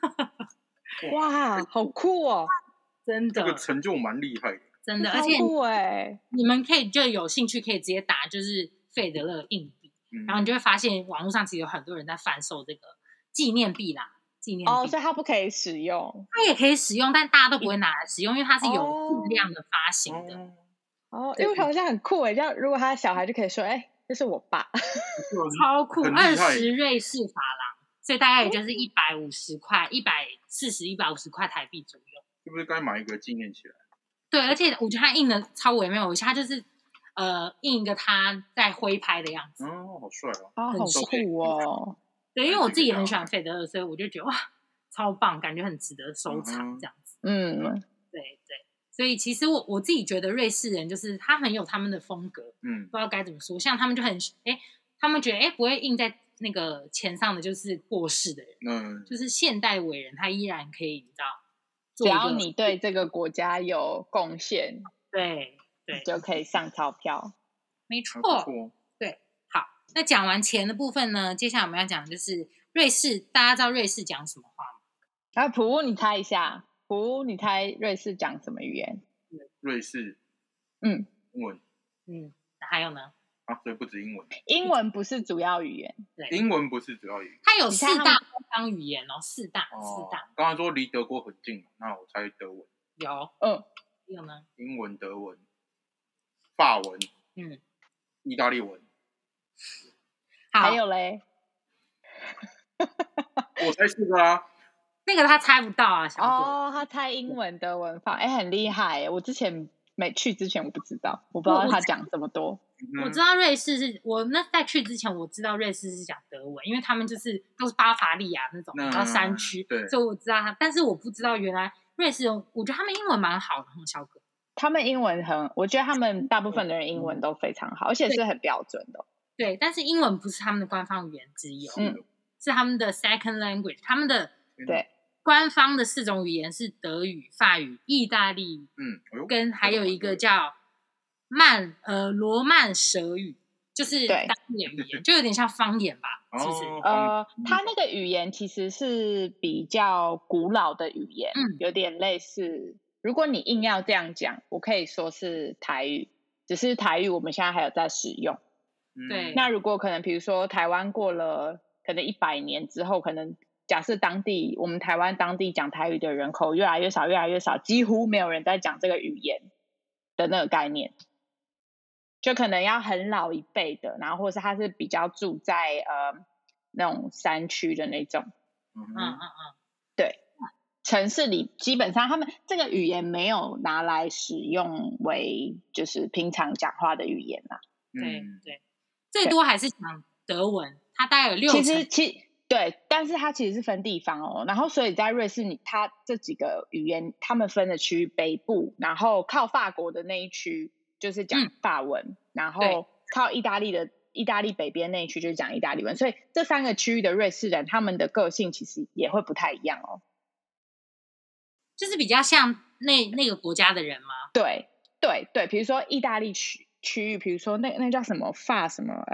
哇，好酷哦！ 真的， 这个成就蛮厉害的。 真的，而且你们可以就有兴趣可以直接打就是费德勒硬币，然后你就会发现网络上其实有很多人在贩售这个纪念币啦，纪念币。 所以它不可以使用。 它也可以使用，但大家都不会拿来使用，因为它是有数量的发行的。 因为好像很酷诶，这样如果他的小孩就可以说，这是我爸， 超酷，20瑞士法郎，所以大概也就是150块，140、150块台币左右。 是不是该买一个纪念起来？ 对，而且我觉得他印的超唯美，他就是印一个他在挥拍的样子。 好帅哦！ 好酷哦！ 对，因为我自己也很喜欢费德勒，所以我就觉得哇，超棒，感觉很值得收藏这样子。对。所以其实我自己觉得瑞士人就是他很有他们的风格，不知道该怎么说。像他们就很他们觉得不会印在那个钱上的就是过世的人，就是现代伟人，他依然可以，你知道， 只要你对这个国家有贡献， 对， 就可以上钞票。 没错，对。好，那讲完钱的部分呢，接下来我们要讲的就是瑞士。大家知道瑞士讲什么话吗？ 普你猜一下。你猜瑞士讲什么语言？ 瑞士，英文， 还有呢？ 所以不止英文。 英文不是主要语言， 对，英文不是主要语言。 它有4大官方语言哦，四大。 刚才说离德国很近，那我猜德文。 有呢？ 英文、德文、法文，意大利文。 还有嘞？ 我猜4个啊。 那个他猜不到啊，小左。 他猜英文、德文、法，很厉害。我之前去之前我不知道他讲这么多。 我知道瑞士是我在去之前我知道瑞士是讲德文，因为他们都是巴伐利亚那种然后山区，所以我知道他，但是我不知道原来瑞士人，我觉得他们英文蛮好的，小哥。 他们英文我觉得他们大部分的人英文都非常好，而且是很标准的。 对，但是英文不是他们的官方语言之一是他们的 second language， 他们的官方的4种语言是德语、法语、意大利语，跟还有一个叫罗曼蛇语，就是当地的语言，就有点像方言吧。其实， 它那个语言其实是比较古老的语言，有点类似。如果你硬要这样讲，我可以说是台语，只是台语我们现在还有在使用。 对。 那如果可能，比如说台湾过了可能100年之后，可能假设我们台湾当地讲台语的人口越来越少，几乎没有人在讲这个语言。 的那个概念，就可能要很老一辈的，然后或者是他是比较住在那种山区的那种，对，城市里基本上他们这个语言没有拿来使用为就是平常讲话的语言啦。 对，最多还是讲德文，它大概有60%。 对，但是它其实是分地方哦。然后所以在瑞士它这几个语言他们分的区域，北部，然后靠法国的那一区就是讲法文，然后靠意大利北边那一区就是讲意大利文。所以这3个区域的瑞士人，他们的个性其实也会不太一样哦。 就是比较像那个国家的人吗？ 对，比如说意大利区域，比如说那叫什么法什么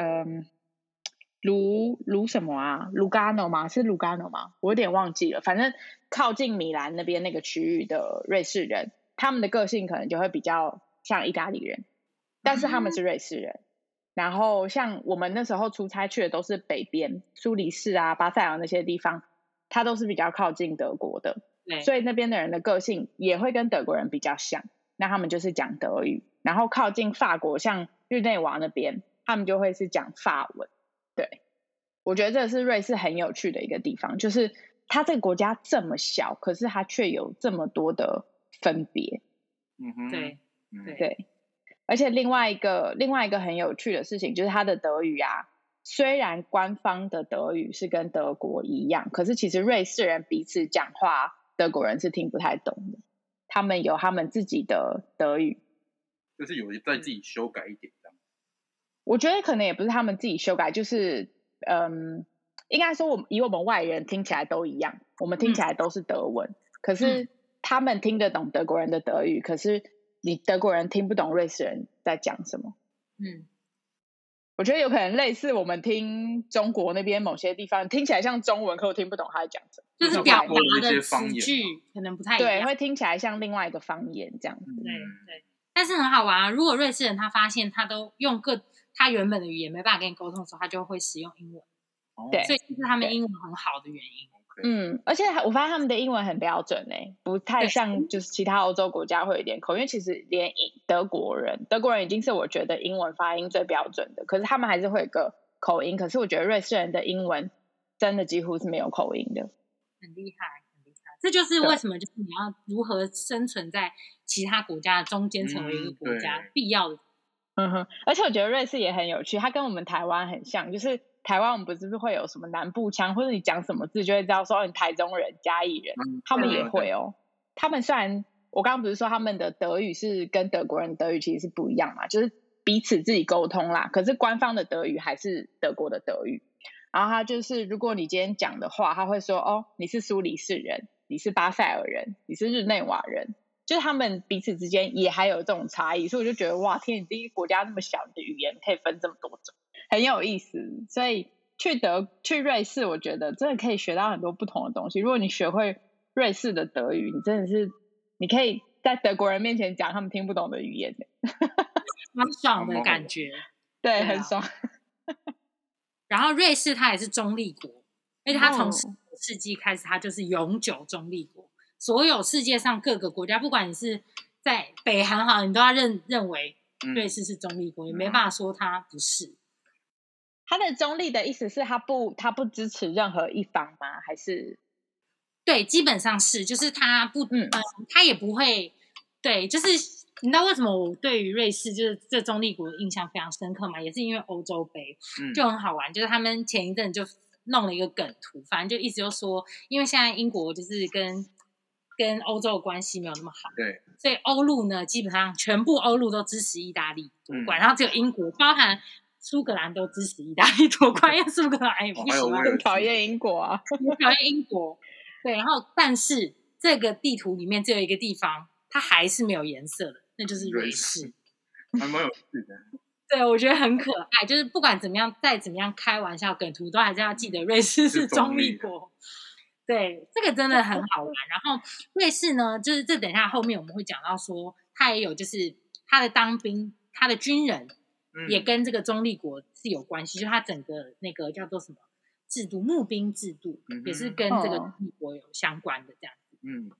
卢什么啊？卢加诺吗？是卢加诺吗？我有点忘记了。反正靠近米兰那边那个区域的瑞士人，他们的个性可能就会比较像意大利人，但是他们是瑞士人。然后像我们那时候出差去的都是北边，苏黎世啊、巴塞尔那些地方，它都是比较靠近德国的，所以那边的人的个性也会跟德国人比较像。那他们就是讲德语，然后靠近法国，像日内瓦那边，他们就会是讲法文。对，我觉得这是瑞士很有趣的一个地方，就是它这个国家这么小，可是它却有这么多的分别。对，而且另外一个很有趣的事情就是它的德语啊，虽然官方的德语是跟德国一样，可是其实瑞士人彼此讲话，德国人是听不太懂的，他们有他们自己的德语， 就是有在自己修改一点这样。 我觉得可能也不是他们自己修改，就是应该说以我们外人听起来都一样，我们听起来都是德文，可是他们听得懂德国人的德语，可是你德国人听不懂瑞士人在讲什么。我觉得有可能类似我们听中国那边某些地方听起来像中文，可我听不懂他在讲什么， 就是表达的词句可能不太一样， 对，会听起来像另外一个方言这样子。 对，但是很好玩啊！如果瑞士人他发现他都用他原本的语言没办法跟你沟通的时候，他就会使用英文。对，所以这是他们英文很好的原因。 而且我发现他们的英文很标准不太像就是其他欧洲国家会有一点口音，因为其实连德国人已经是我觉得英文发音最标准的，可是他们还是会有个口音。可是我觉得瑞士人的英文真的几乎是没有口音的， 很厉害。这就是为什么就是你要如何生存在其他国家的中间，成为一个国家必要的。 而且我觉得瑞士也很有趣，它跟我们台湾很像，就是台湾我们不是会有什么南部腔，或者你讲什么字就会知道说你台中人、嘉义人，他们也会哦。他们虽然我刚刚不是说他们的德语是跟德国人德语其实是不一样嘛，就是彼此自己沟通啦，可是官方的德语还是德国的德语。然后他就是如果你今天讲的话，他会说你是苏黎世人，你是巴塞尔人，你是日内瓦人，就是他们彼此之间也还有这种差异，所以我就觉得哇天，你这个国家那么小，你的语言可以分这么多种，很有意思。所以去瑞士，我觉得真的可以学到很多不同的东西。如果你学会瑞士的德语，你真的是你可以在德国人面前讲他们听不懂的语言， 蛮爽的感觉。 对，很爽。 然后瑞士它也是中立国，而且它从19世纪开始，它就是永久中立国。所有世界上各个国家，不管你是在北韩好，你都要认为瑞士是中立国，也没办法说它不是。 它的中立的意思是它不支持任何一方吗？还是？ 对，基本上是，就是它不，它也不会，对，就是你知道为什么我对于瑞士就是这中立国的印象非常深刻嘛？也是因为欧洲杯就很好玩，就是他们前一阵就弄了一个梗图，反正就一直就说，因为现在英国就是跟欧洲的关系没有那么好， 对， 所以欧陆呢基本上全部欧陆都支持意大利夺冠，然后只有英国，包含苏格兰都支持意大利夺冠，因为苏格兰也不喜欢， 很讨厌英国啊， 讨厌英国。对，然后但是这个地图里面只有一个地方，它还是没有颜色的，那就是瑞士， 还蛮有趣的。 对，我觉得很可爱，就是不管怎么样，再怎么样开玩笑梗图，都还是要记得瑞士是中立国。对，这个真的很好玩。然后瑞士呢，就是这等一下后面我们会讲到说，他也有就是他的当兵，他的军人也跟这个中立国是有关系，就他整个那个叫做什么制度，募兵制度也是跟这个中立国有相关的这样子。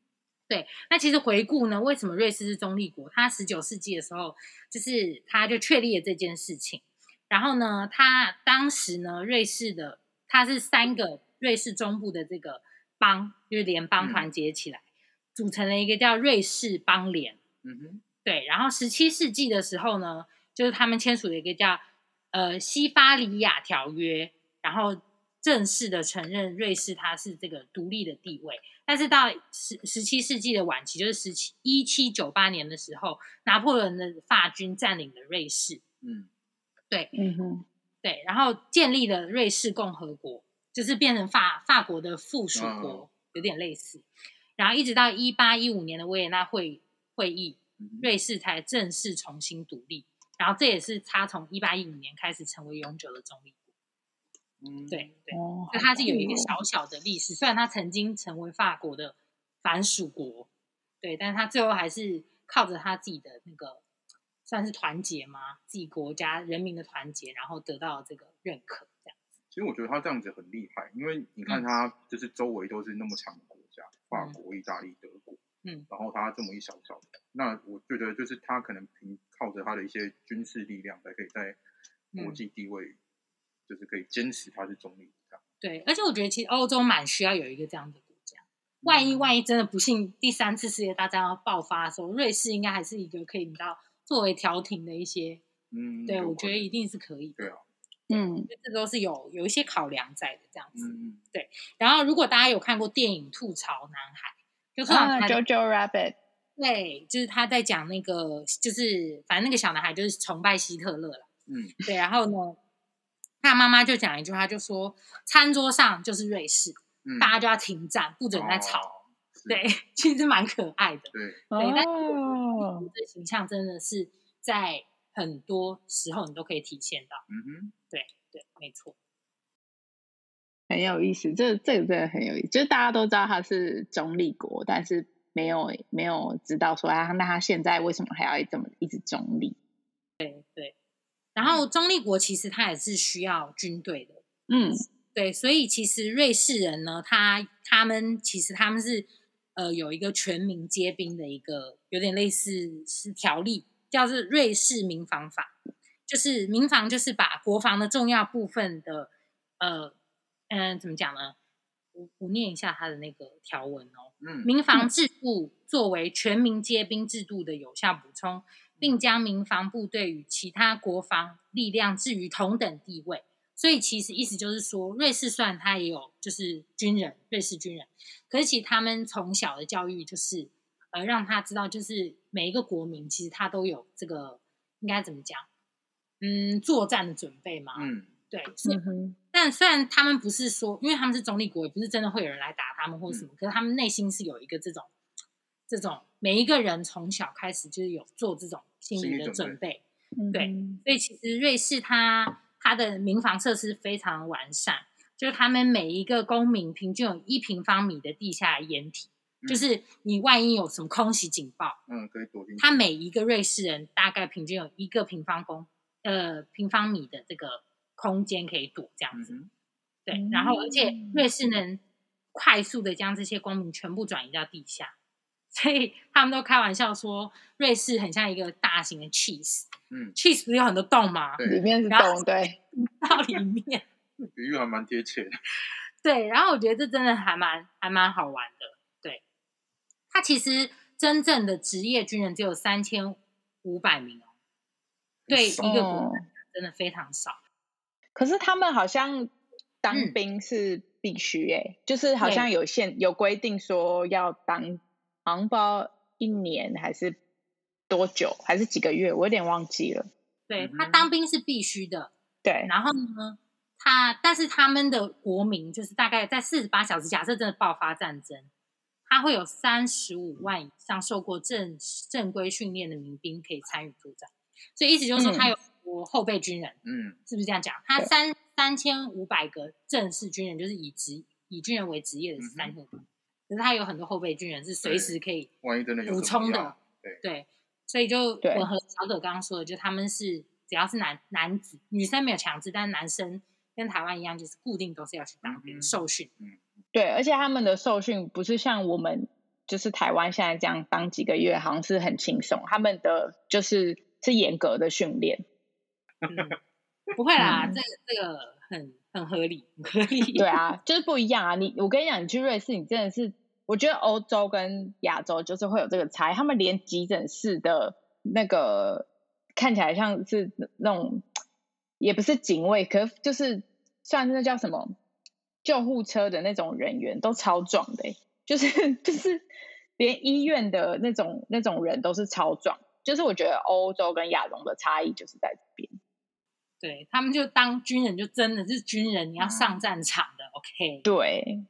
对，那其实回顾呢，为什么瑞士是中立国？它19世纪的时候，就是它就确立了这件事情。然后呢，它当时呢，它是3个瑞士中部的这个邦，就是联邦团结起来，组成了一个叫瑞士邦联。对。然后17世纪的时候呢，就是他们签署了一个叫西法里亚条约，然后正式的承认瑞士它是这个独立的地位。但是到17世纪的晚期，就是1798年的时候，拿破仑的法军占领了瑞士。对。对，然后建立了瑞士共和国，就是变成法国的附属国，有点类似。然后一直到1815年的维也纳会议，瑞士才正式重新独立。然后这也是他从1815年开始成为永久的中立国。对对，所以它是有一个小小的历史。虽然它曾经成为法国的藩属国，对，但是他最后还是靠着他自己的那个算是团结嘛，自己国家人民的团结，然后得到这个认可，这样子。 其实我觉得他这样子很厉害，因为你看他就是周围都是那么强的国家，法国、意大利、德国，然后他这么一小小的，那我觉得就是他可能靠着他的一些军事力量，才可以在国际地位，就是可以坚持他是中立的。 对，而且我觉得其实欧洲蛮需要有一个这样的国家。万一真的不幸第3次世界大战要爆发的时候，瑞士应该还是一个可以你知道作为调停的一些，对，我觉得一定是可以的。 对啊， 这都是有一些考量在的这样子。对。然后如果大家有看过电影《吐槽男孩》，就吐槽男孩 Jojo Rabbit， 对，就是他在讲那个，就是反正那个小男孩就是崇拜希特勒了。对。然后呢，他妈妈就讲一句话，就说餐桌上就是瑞士，大家就要停战，不准再吵。对，其实蛮可爱的。对，但是我觉得这形象真的是在很多时候你都可以体现到。对对，没错， 很有意思。这个真的很有意思，就是大家都知道他是中立国，但是没有知道说那他现在为什么还要这么一直中立？ 对对。然后中立国其实他也是需要军队的。对，所以其实瑞士人呢，他们是有一个全民皆兵的一个有点类似是条例，叫做瑞士民防法。就是民防就是把国防的重要部分的怎么讲呢？我念一下他的那个条文哦。民防制度作为全民皆兵制度的有效补充，并将民防部队与其他国防力量置于同等地位。所以其实意思就是说，瑞士虽然他也有就是瑞士军人，可是其实他们从小的教育就是让他知道，就是每一个国民其实他都有这个应该怎么讲，作战的准备嘛。对。但虽然他们不是说，因为他们是中立国，也不是真的会有人来打他们或什么，可是他们内心是有一个这种每一个人从小开始就是有做这种心理的准备。对。所以其实瑞士它的民防设施非常完善，就是他们每一个公民平均有1平方米的地下掩体，就是你万一有什么空袭警报， 可以躲进去。 他每一个瑞士人大概平均有1个平方米的这个空间可以躲这样子。对。然后而且瑞士能快速的将这些公民全部转移到地下，所以他们都开玩笑说瑞士很像一个大型的 cheese。cheese 不是有很多洞吗？ 里面是洞。对， 到里面。 比喻还蛮贴切的。 对，然后我觉得这真的还蛮好玩的。对，他其实真正的职业军人只有3500名哦，对一个国家真的非常少。 可是他们好像当兵是必须就是好像有规定说要当，好像不知道1年还是多久，还是几个月，我有点忘记了。 对，他当兵是必须的。 对。 然后呢，但是他们的国民就是大概在48小时，假设真的爆发战争，他会有35万以上受过正规训练的民兵可以参与作战。所以意思就是说他有后备军人。是不是这样讲？他3500个正式军人，就是以军人为职业的是3500，可是他有很多后备军人是随时可以补充的。对，所以就吻合小葛刚刚说的，就他们是只要是男子，女生没有强制，但男生跟台湾一样，就是固定都是要去当兵受训。 对，而且他们的受训不是像我们就是台湾现在这样当几个月好像是很轻松，他们的是严格的训练。 不会啦，这个很合理，很合理。 对啊，就是不一样啊。我跟你讲，你去瑞士，你真的是，我觉得欧洲跟亚洲就是会有这个差异，他们连急诊室的那个看起来像是那种，也不是警卫，可是就是算是那叫什么救护车的那种人员都超壮的，就是连医院的那种人都是超壮。就是我觉得欧洲跟亚洲的差异就是在这边。 对，他们就当军人就真的是军人，你要上战场的。OK， 对，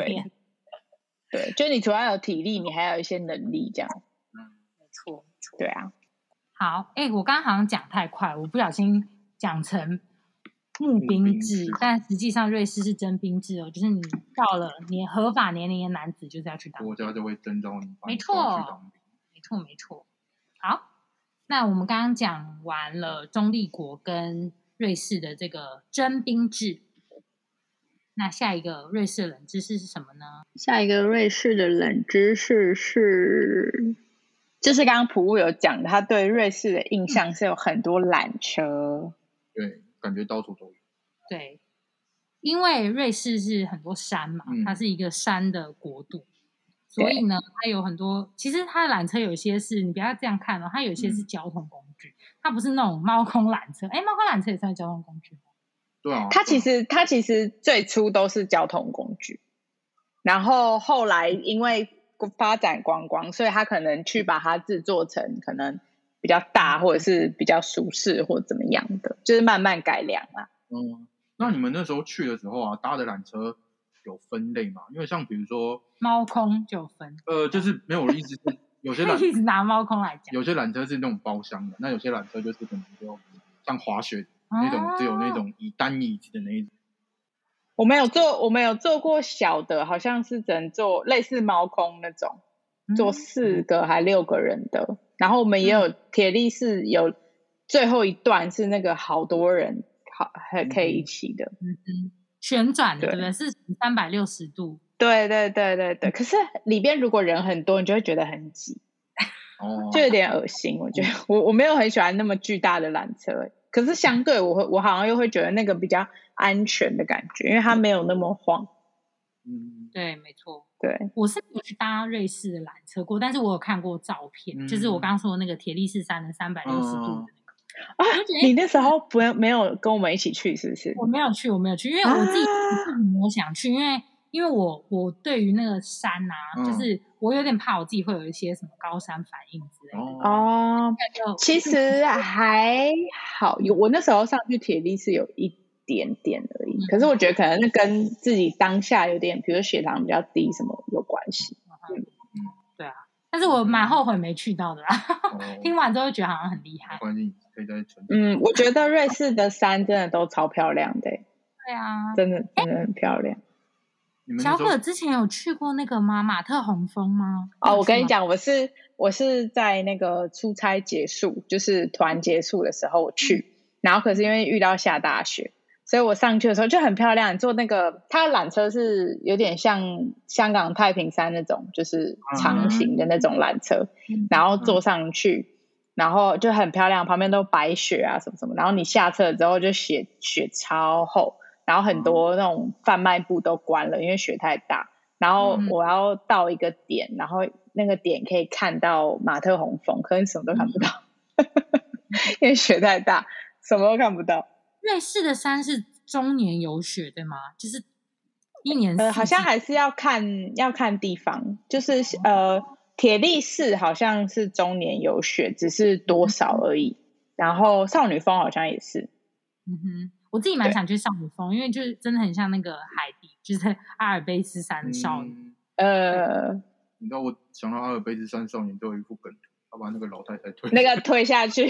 就你除了有体力，你还有一些能力这样。 没错， 对啊。 好，我刚刚好像讲太快，我不小心讲成募兵制，但实际上瑞士是征兵制哦，就是你到了你合法年龄的男子就是要去当兵， 国家就会征召你， 没错，没错。好，那我们刚刚讲完了中立国跟瑞士的这个征兵制，那下一个瑞士的冷知识是什么呢？ 下一个瑞士的冷知识是，就是刚刚普务有讲的，他对瑞士的印象是有很多缆车。 对，感觉到处都有。 对，因为瑞士是很多山嘛，它是一个山的国度，所以呢，它有很多。其实它的缆车有一些是你不要这样看哦，它有一些是交通工具，它不是那种猫空缆车。猫空缆车也算交通工具吗？ 对啊， 它其实最初都是交通工具，然后后来因为发展观光，所以他可能去把它制作成可能比较大或者是比较舒适或怎么样的，就是慢慢改良啦。 那你们那时候去的时候啊，搭的缆车有分类吗？因为像比如说猫空就分， 就是没有，我的意思是有些一直拿猫空来讲， 有些缆车是那种包厢的，那有些缆车就是可能就像滑雪那种，只有那种单椅子的那一种。 我们有坐过小的，好像是只能坐类似猫空那种，坐4个还6个人的。然后我们也有铁力士，有最后一段是那个好多人还可以一起的， 旋转的，对不对？是360度。 对。可是里边如果人很多，你就会觉得很挤，就有点恶心。我觉得我没有很喜欢那么巨大的缆车，可是相对我好像又会觉得那个比较安全的感觉，因为它没有那么晃。 对，没错。 对， 我是没有去搭瑞士的缆车过，但是我有看过照片，就是我刚刚说的那个铁力士山的360度的那个。 你那时候没有跟我们一起去是不是？ 我没有去，因为我自己没有想去，因为我对于那个山啊，就是我有点怕我自己会有一些什么高山反应之类的。 其实还好，我那时候上去铁力是有一点点而已，可是我觉得可能是跟自己当下有点，比如血糖比较低什么有关系。 对啊，但是我蛮后悔没去到的啦。听完之后觉得好像很厉害。 没关系，可以再存。 我觉得瑞士的山真的都超漂亮的。 对啊， 真的很漂亮。 小可之前有去过那个马特洪峰吗？ 我跟你讲，我是在那个出差结束，就是团结束的时候我去，然后可是因为遇到下大雪，所以我上去的时候就很漂亮。坐那个它的缆车是有点像香港太平山那种，就是长形的那种缆车，然后坐上去，然后就很漂亮，旁边都白雪啊什么什么，然后你下车之后就雪超厚。然后很多那种贩卖部都关了，因为雪太大。然后我要到一个点，然后那个点可以看到马特洪峰，可是什么都看不到，因为雪太大，什么都看不到。 瑞士的山是终年有雪对吗？就是一年好像还是要看地方，就是铁力士好像是终年有雪，只是多少而已。然后少女峰好像也是。 我自己蛮想去少女峰，因为就是真的很像那个海底，就是阿尔卑斯山少女。 你知道我想到阿尔卑斯山少年都有一副梗图，他把那个老太太推下去。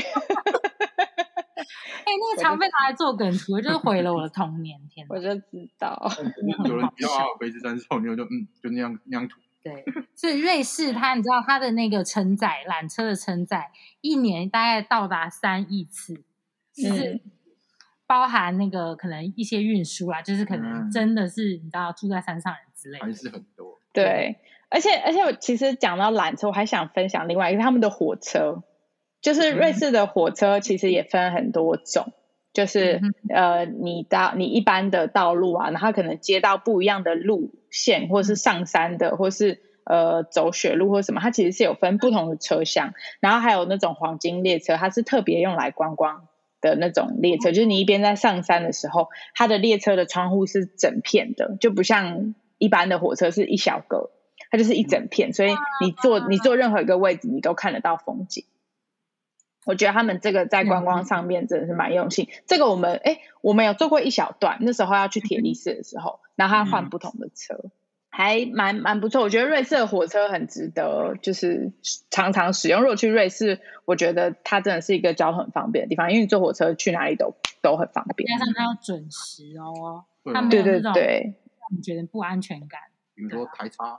那个常被拿来做梗图，就是毁了我的童年。天哪， 我就知道有人提到阿尔卑斯山少年，就那样图。 对，所以瑞士你知道它的那个承载缆车的承载，一年大概到达3亿次，就是包含那个可能一些运输啦，就是可能真的是你知道住在山上人之类的， 还是很多。 对， 而且我其实讲到缆车，我还想分享另外一个他们的火车，就是瑞士的火车其实也分很多种，就是你一般的道路啊，然后可能接到不一样的路线，或是上山的，或是走雪路或什么，它其实是有分不同的车厢，然后还有那种黄金列车，它是特别用来观光的那种列车，就是你一边在上山的时候，它的列车的窗户是整片的，就不像一般的火车是一小格，它就是一整片，所以你坐任何一个位置，你都看得到风景。我觉得他们这个在观光上面真的是蛮用心。这个我们有做过一小段，那时候要去铁力士的时候，然后他换不同的车，还蛮不错。我觉得瑞士的火车很值得，就是常常使用。如果去瑞士，我觉得它真的是一个交通很方便的地方，因为你坐火车去哪里都很方便。 加上它要准时哦，它没有那种让你觉得不安全感。 比如说台差，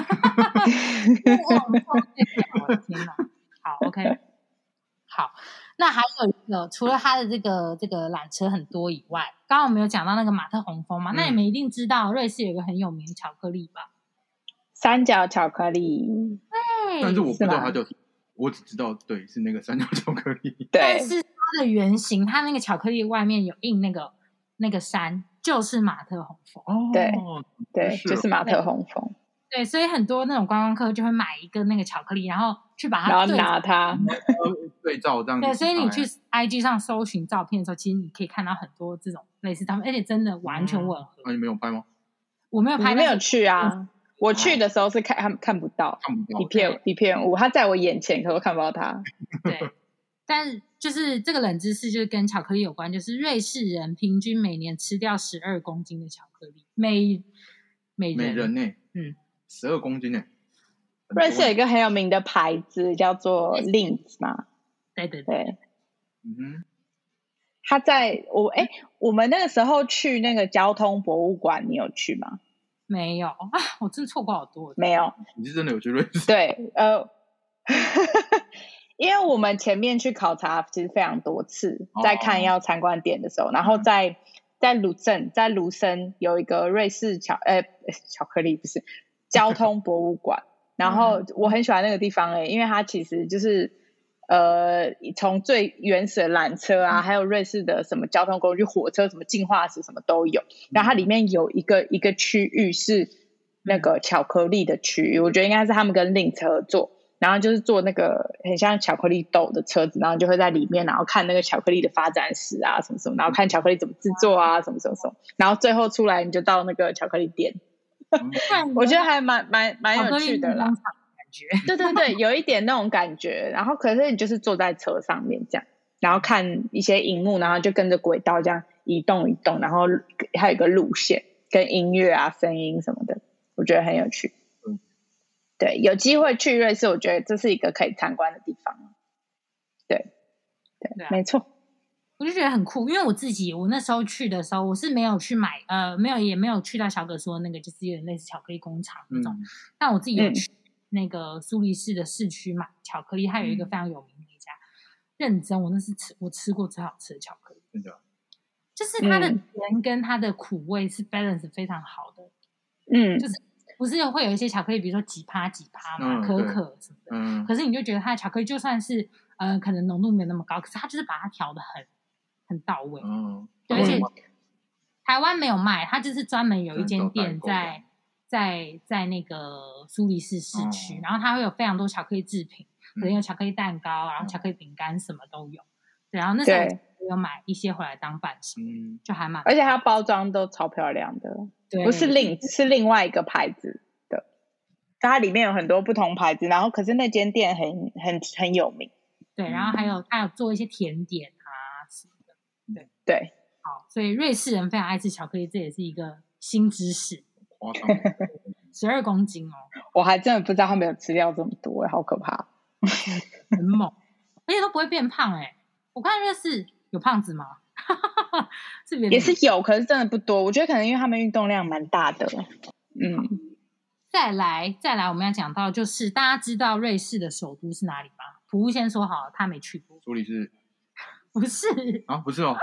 我的天哪！好 ，OK。好，那还有一个，除了它的这个缆车很多以外，刚刚我们有讲到那个马特洪峰嘛，那你们一定知道瑞士有一个很有名的巧克力吧？ 三角巧克力。 对， 但是我不知道它叫，我只知道对是那个三角巧克力。 对， 但是它的原型，它那个巧克力外面有印那个山，就是马特洪峰。 哦， 对，就是马特洪峰。 对，所以很多那种观光客就会买一个那个巧克力，然后去把它然后拿它对照这样子。 对，所以你去 IG 上搜寻照片的时候，其实你可以看到很多这种类似他们，而且真的完全吻合。 那你没有拍吗？ 我没有拍， 你没有去啊？我去的时候是看不到，一片雾，他在我眼前，可是我看不到他。 对，但是就是这个冷知识就是跟巧克力有关，就是瑞士人平均每年吃掉12公斤的巧克力，每人呢，12公斤呢。 瑞士有一个很有名的牌子叫做 Lindt 嘛， 对， 他在我们那个时候去那个交通博物馆，你有去吗？ 没有啊，我真的错过好多。 没有， 你是真的有去瑞士？ 对，因为我们前面去考察其实非常多次，在看要参观点的时候，然后在卢森有一个瑞士巧克力不是交通博物馆。然后我很喜欢那个地方因为它其实就是从最原始的缆车啊，还有瑞士的什么交通工具，火车什么进化史什么都有。然后它里面有一个区域是那个巧克力的区域，我觉得应该是他们跟Lindt合作，然后就是做那个很像巧克力豆的车子，然后就会在里面，然后看那个巧克力的发展史啊什么什么，然后看巧克力怎么制作啊什么什么什么，然后最后出来你就到那个巧克力店。我觉得还蛮有趣的啦，对，有一点那种感觉。然后可是你就是坐在车上面这样，然后看一些荧幕，然后就跟着轨道这样移动，然后还有一个路线跟音乐啊声音什么的，我觉得很有趣。对，有机会去瑞士，我觉得这是一个可以参观的地方。对，没错。 我就觉得很酷，因为我那时候去的时候，我是没有去买，也没有去到小哥说那个就是有点类似巧克力工厂那种，但我自己有去那个苏黎世的市区买巧克力，还有一个非常有名的一家，认真，我吃过最好吃的巧克力， 真的， 就是它的甜跟它的苦味是 balance 非常好的，就是不是会有一些巧克力，比如说几趴嘛，可可什么的，可是你就觉得它的巧克力就算是可能浓度没有那么高，可是它就是把它调得很到位，对，而且台湾没有卖，它就是专门有一间店在那个苏黎世市区，然后它会有非常多巧克力制品，可能有巧克力蛋糕，然后巧克力饼干什么都有，对，然后那时候我有买一些回来当伴手，就还蛮， 而且它包装都超漂亮的，不是是另外一个牌子的，它里面有很多不同牌子，然后可是那间店很有名， 对，然后它有做一些甜点啊什么的， 对， 好，所以瑞士人非常爱吃巧克力，这也是一个新知识。12公斤哦， 我还真的不知道他们有吃掉这么多，好可怕， 很猛，而且都不会变胖我看瑞士有胖子吗？ 也是有，可是真的不多。我觉得可能因为他们运动量蛮大的。 再来，我们要讲到就是大家知道瑞士的首都是哪里吗？普乌先说好了，他没去过。 苏黎世？ 不是啊，不是哦。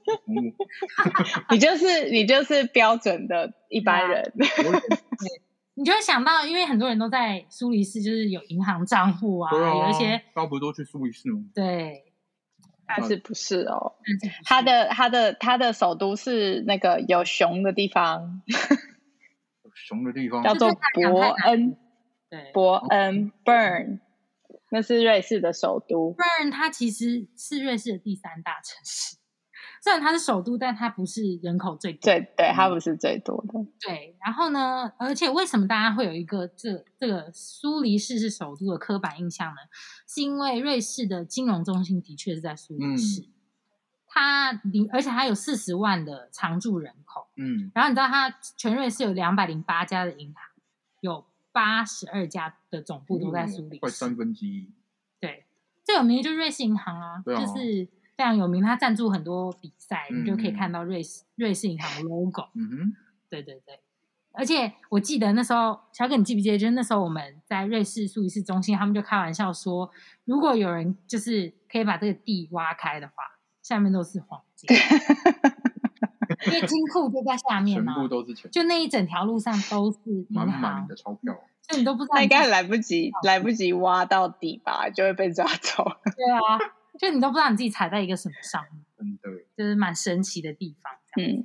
你就是标准的一般人。 你就会想到，因为很多人都在苏黎世，就是有银行账户啊，有一些大家不都去苏黎世吗？ 对， 但是不是哦？他的首都是那个有熊的地方， 有熊的地方叫做伯恩， 对， 伯恩 Bern， 那是瑞士的首都。 Bern 它其实是瑞士的第3大城市。虽然它是首都，但它不是人口最多。 对，它不是最多的。 对，然后呢？而且为什么大家会有一个这个苏黎世是首都的刻板印象呢？是因为瑞士的金融中心的确是在苏黎世，而且它有40万的常住人口。然后你知道它全瑞士有208家的银行，有82家的总部都在苏黎世， 快1/3。 对，最有名的就是瑞士银行啊，就是非常有名，它赞助很多比赛，你就可以看到瑞士银行的 logo。对，而且我记得那时候，小哥你记不记得？就是那时候我们在瑞士苏黎世中心，他们就开玩笑说，如果有人就是可以把这个地挖开的话，下面都是黄金，因为金库就在下面嘛， 全部都是钱， 就那一整条路上都是满满的钞票， 所以你都不知道， 那应该来不及挖到底吧，就会被抓走。 对啊。就你都不知道你自己踩在一个什么上面， 真的， 就是蛮神奇的地方。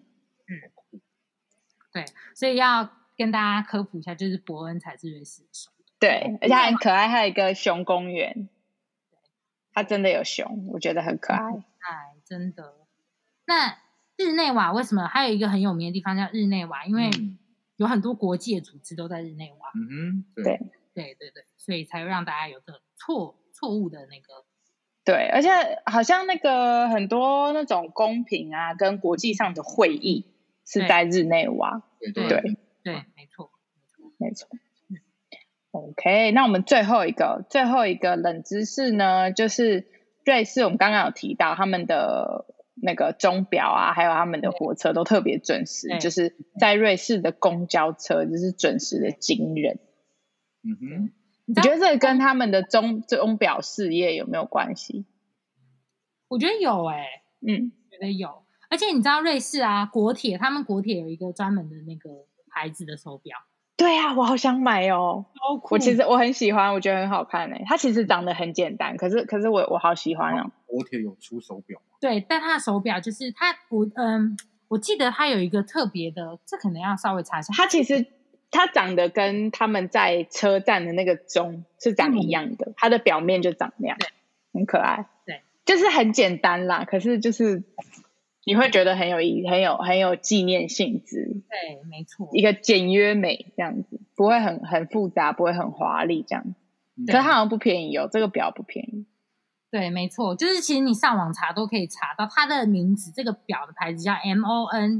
对，所以要跟大家科普一下，就是伯恩才是瑞士的首都。 对，而且它很可爱，还有一个熊公园，它真的有熊，我觉得很可爱。 真的。那日内瓦为什么还有一个很有名的地方叫日内瓦？因为有很多国际的组织都在日内瓦。 对， 所以才会让大家有个错误的那个。 对，而且好像那个很多那种公平啊，跟国际上的会议是在日内瓦。 对，没错。 OK， 那我们最后一个冷知识呢，就是瑞士，我们刚刚有提到他们的那个钟表啊，还有他们的火车都特别准时，就是在瑞士的公交车就是准时的惊人。你觉得这个跟他们的钟表事业有没有关系？ 我觉得有觉得有。而且你知道瑞士啊，他们国铁有一个专门的那个牌子的手表。 对啊，我好想买哦。我很喜欢，我觉得很好看它其实长得很简单，可是我好喜欢哦。 国铁有出手表吗？ 对，但它的手表就是我记得它有一个特别的，这可能要稍微查一下。 它长得跟他们在车站的那个钟是长一样的，它的表面就长那样，很可爱。 对， 就是很简单啦，可是就是你会觉得很有纪念性质。 对，没错， 一个简约美这样子，不会很复杂，不会很华丽这样子。可是它好像不便宜哦，这个表不便宜。 对，没错，就是其实你上网查都可以查到它的名字，这个表的牌子叫 MONDAINE。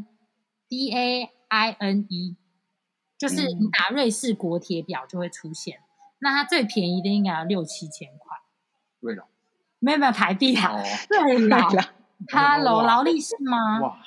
就是你打瑞士国铁表就会出现，那它最便宜的应该要6-7千块。 对了， 没有台币啦，对了，Hello， 劳力士吗？ 哇，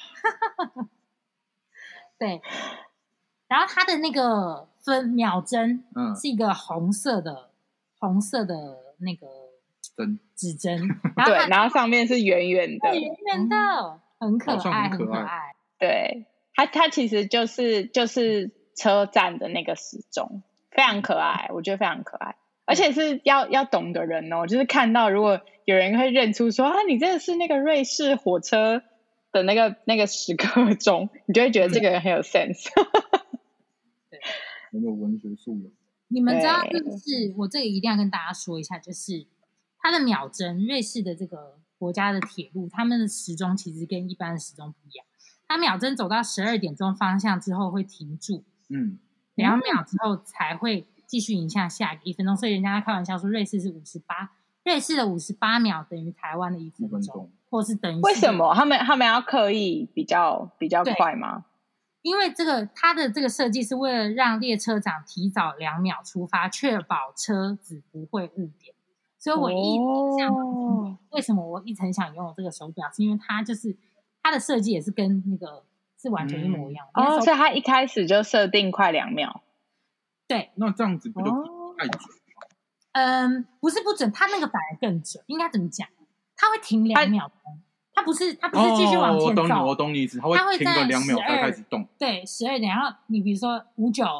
对，然后它的那个秒针，是一个红色的那个指针， 对，然后上面是圆圆的， 圆圆的，很可爱，很可爱。 对，它其实就是车站的那个时钟，非常可爱，我觉得非常可爱，而且是要懂的人哦，就是看到如果有人会认出说啊，你这个是那个瑞士火车的那个时刻钟，你就会觉得这个人很有 sense。 对， 很有文学素养。 你们知道，就是我这个一定要跟大家说一下，就是它的秒针，瑞士的这个国家的铁路，他们的时钟其实跟一般的时钟不一样。它秒针走到12点钟方向之后会停住，2秒之后才会继续影响下一个1分钟。所以人家开玩笑说，瑞士是58，瑞士的58秒等于台湾的1分钟，或是等于。 为什么他们要刻意比较快吗？ 因为它的这个设计是为了让列车长提早2秒出发，确保车子不会误点。所以我为什么我一直很想拥有这个手表，是因为它的设计也是跟那个是完全一模一样的。 所以它一开始就设定快2秒。 对，那这样子不就太准吗？不是不准，它那个反而更准。应该怎么讲？它会停2秒钟，它不是继续往前走。 我懂你意思，它会停个2秒才开始动。 对，12点，然后你比如说59、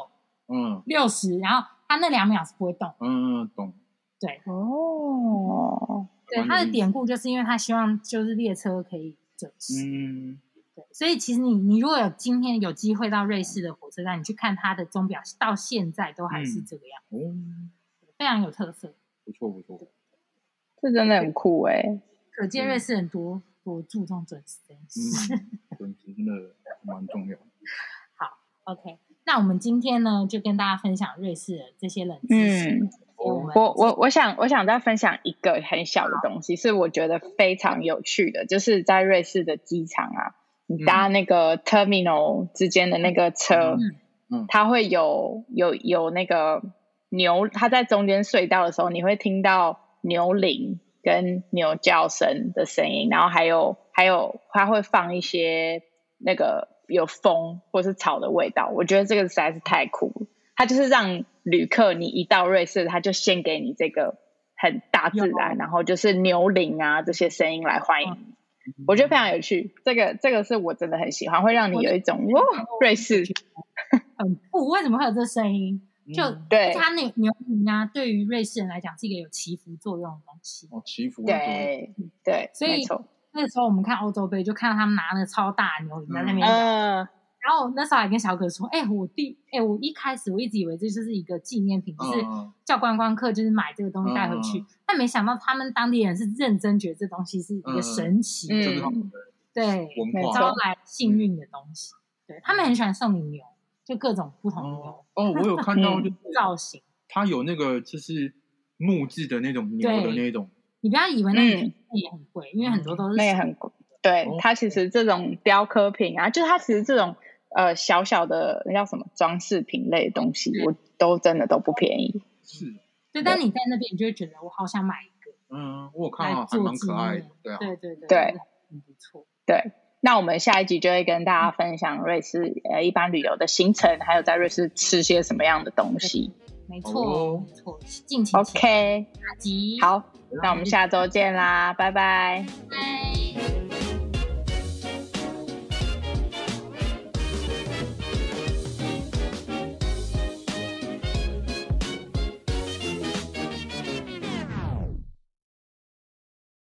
60，然后它那2秒是不会动。 懂。 对， 对， 它的典故就是因为他希望就是列车可以准时。对，所以其实你如果今天有机会到瑞士的火车站，你去看它的钟表，到现在都还是这个样子，非常有特色。 不错， 这真的很酷可见瑞士人多注重准时这件事。 准时真的蛮重要的。 好 ，OK， 那我们今天呢就跟大家分享瑞士的这些冷知识。 我想再分享一个很小的东西，是我觉得非常有趣的，就是在瑞士的机场啊，你搭那个 terminal 之间的那个车，它会有那个牛，它在中间隧道的时候，你会听到牛铃跟牛叫声的声音，然后还有它会放一些那个有风或是草的味道，我觉得这个实在是太酷了。它就是让旅客你一到瑞士，他就先给你这个很大自然，然后就是牛铃啊这些声音来欢迎你，我觉得非常有趣。这个是我真的很喜欢，会让你有一种瑞士很酷。为什么会有这声音？就对它那牛铃啊，对于瑞士人来讲是一个有祈福作用的东西。 祈福的作用。 对， 所以那个时候我们看欧洲杯，就看到他们拿那个超大的牛铃在那边然后那时候还跟小可说，我一开始我一直以为这就是一个纪念品，就是叫观光客就是买这个东西带回去，但没想到他们当地人是认真觉得这东西是一个神奇的，对，招来幸运的东西。对，他们很喜欢送你牛，就各种不同的牛。 我有看到就是造型， 它有那个就是木质的那种牛的那种。 你不要以为那也很贵，因为很多都是那也很贵。对，它其实这种雕刻品啊，就是它其实这种小小的那叫什么装饰品类的东西，我都真的都不便宜。 是， 对，但你在那边你就会觉得我好想买一个。 我有看到还蛮可爱的。 对，很不错。 对，那我们下一集就会跟大家分享瑞士一般旅游的行程，还有在瑞士吃些什么样的东西。 没错，敬请 OK， 下集。 好，那我们下周见啦，拜拜。 拜。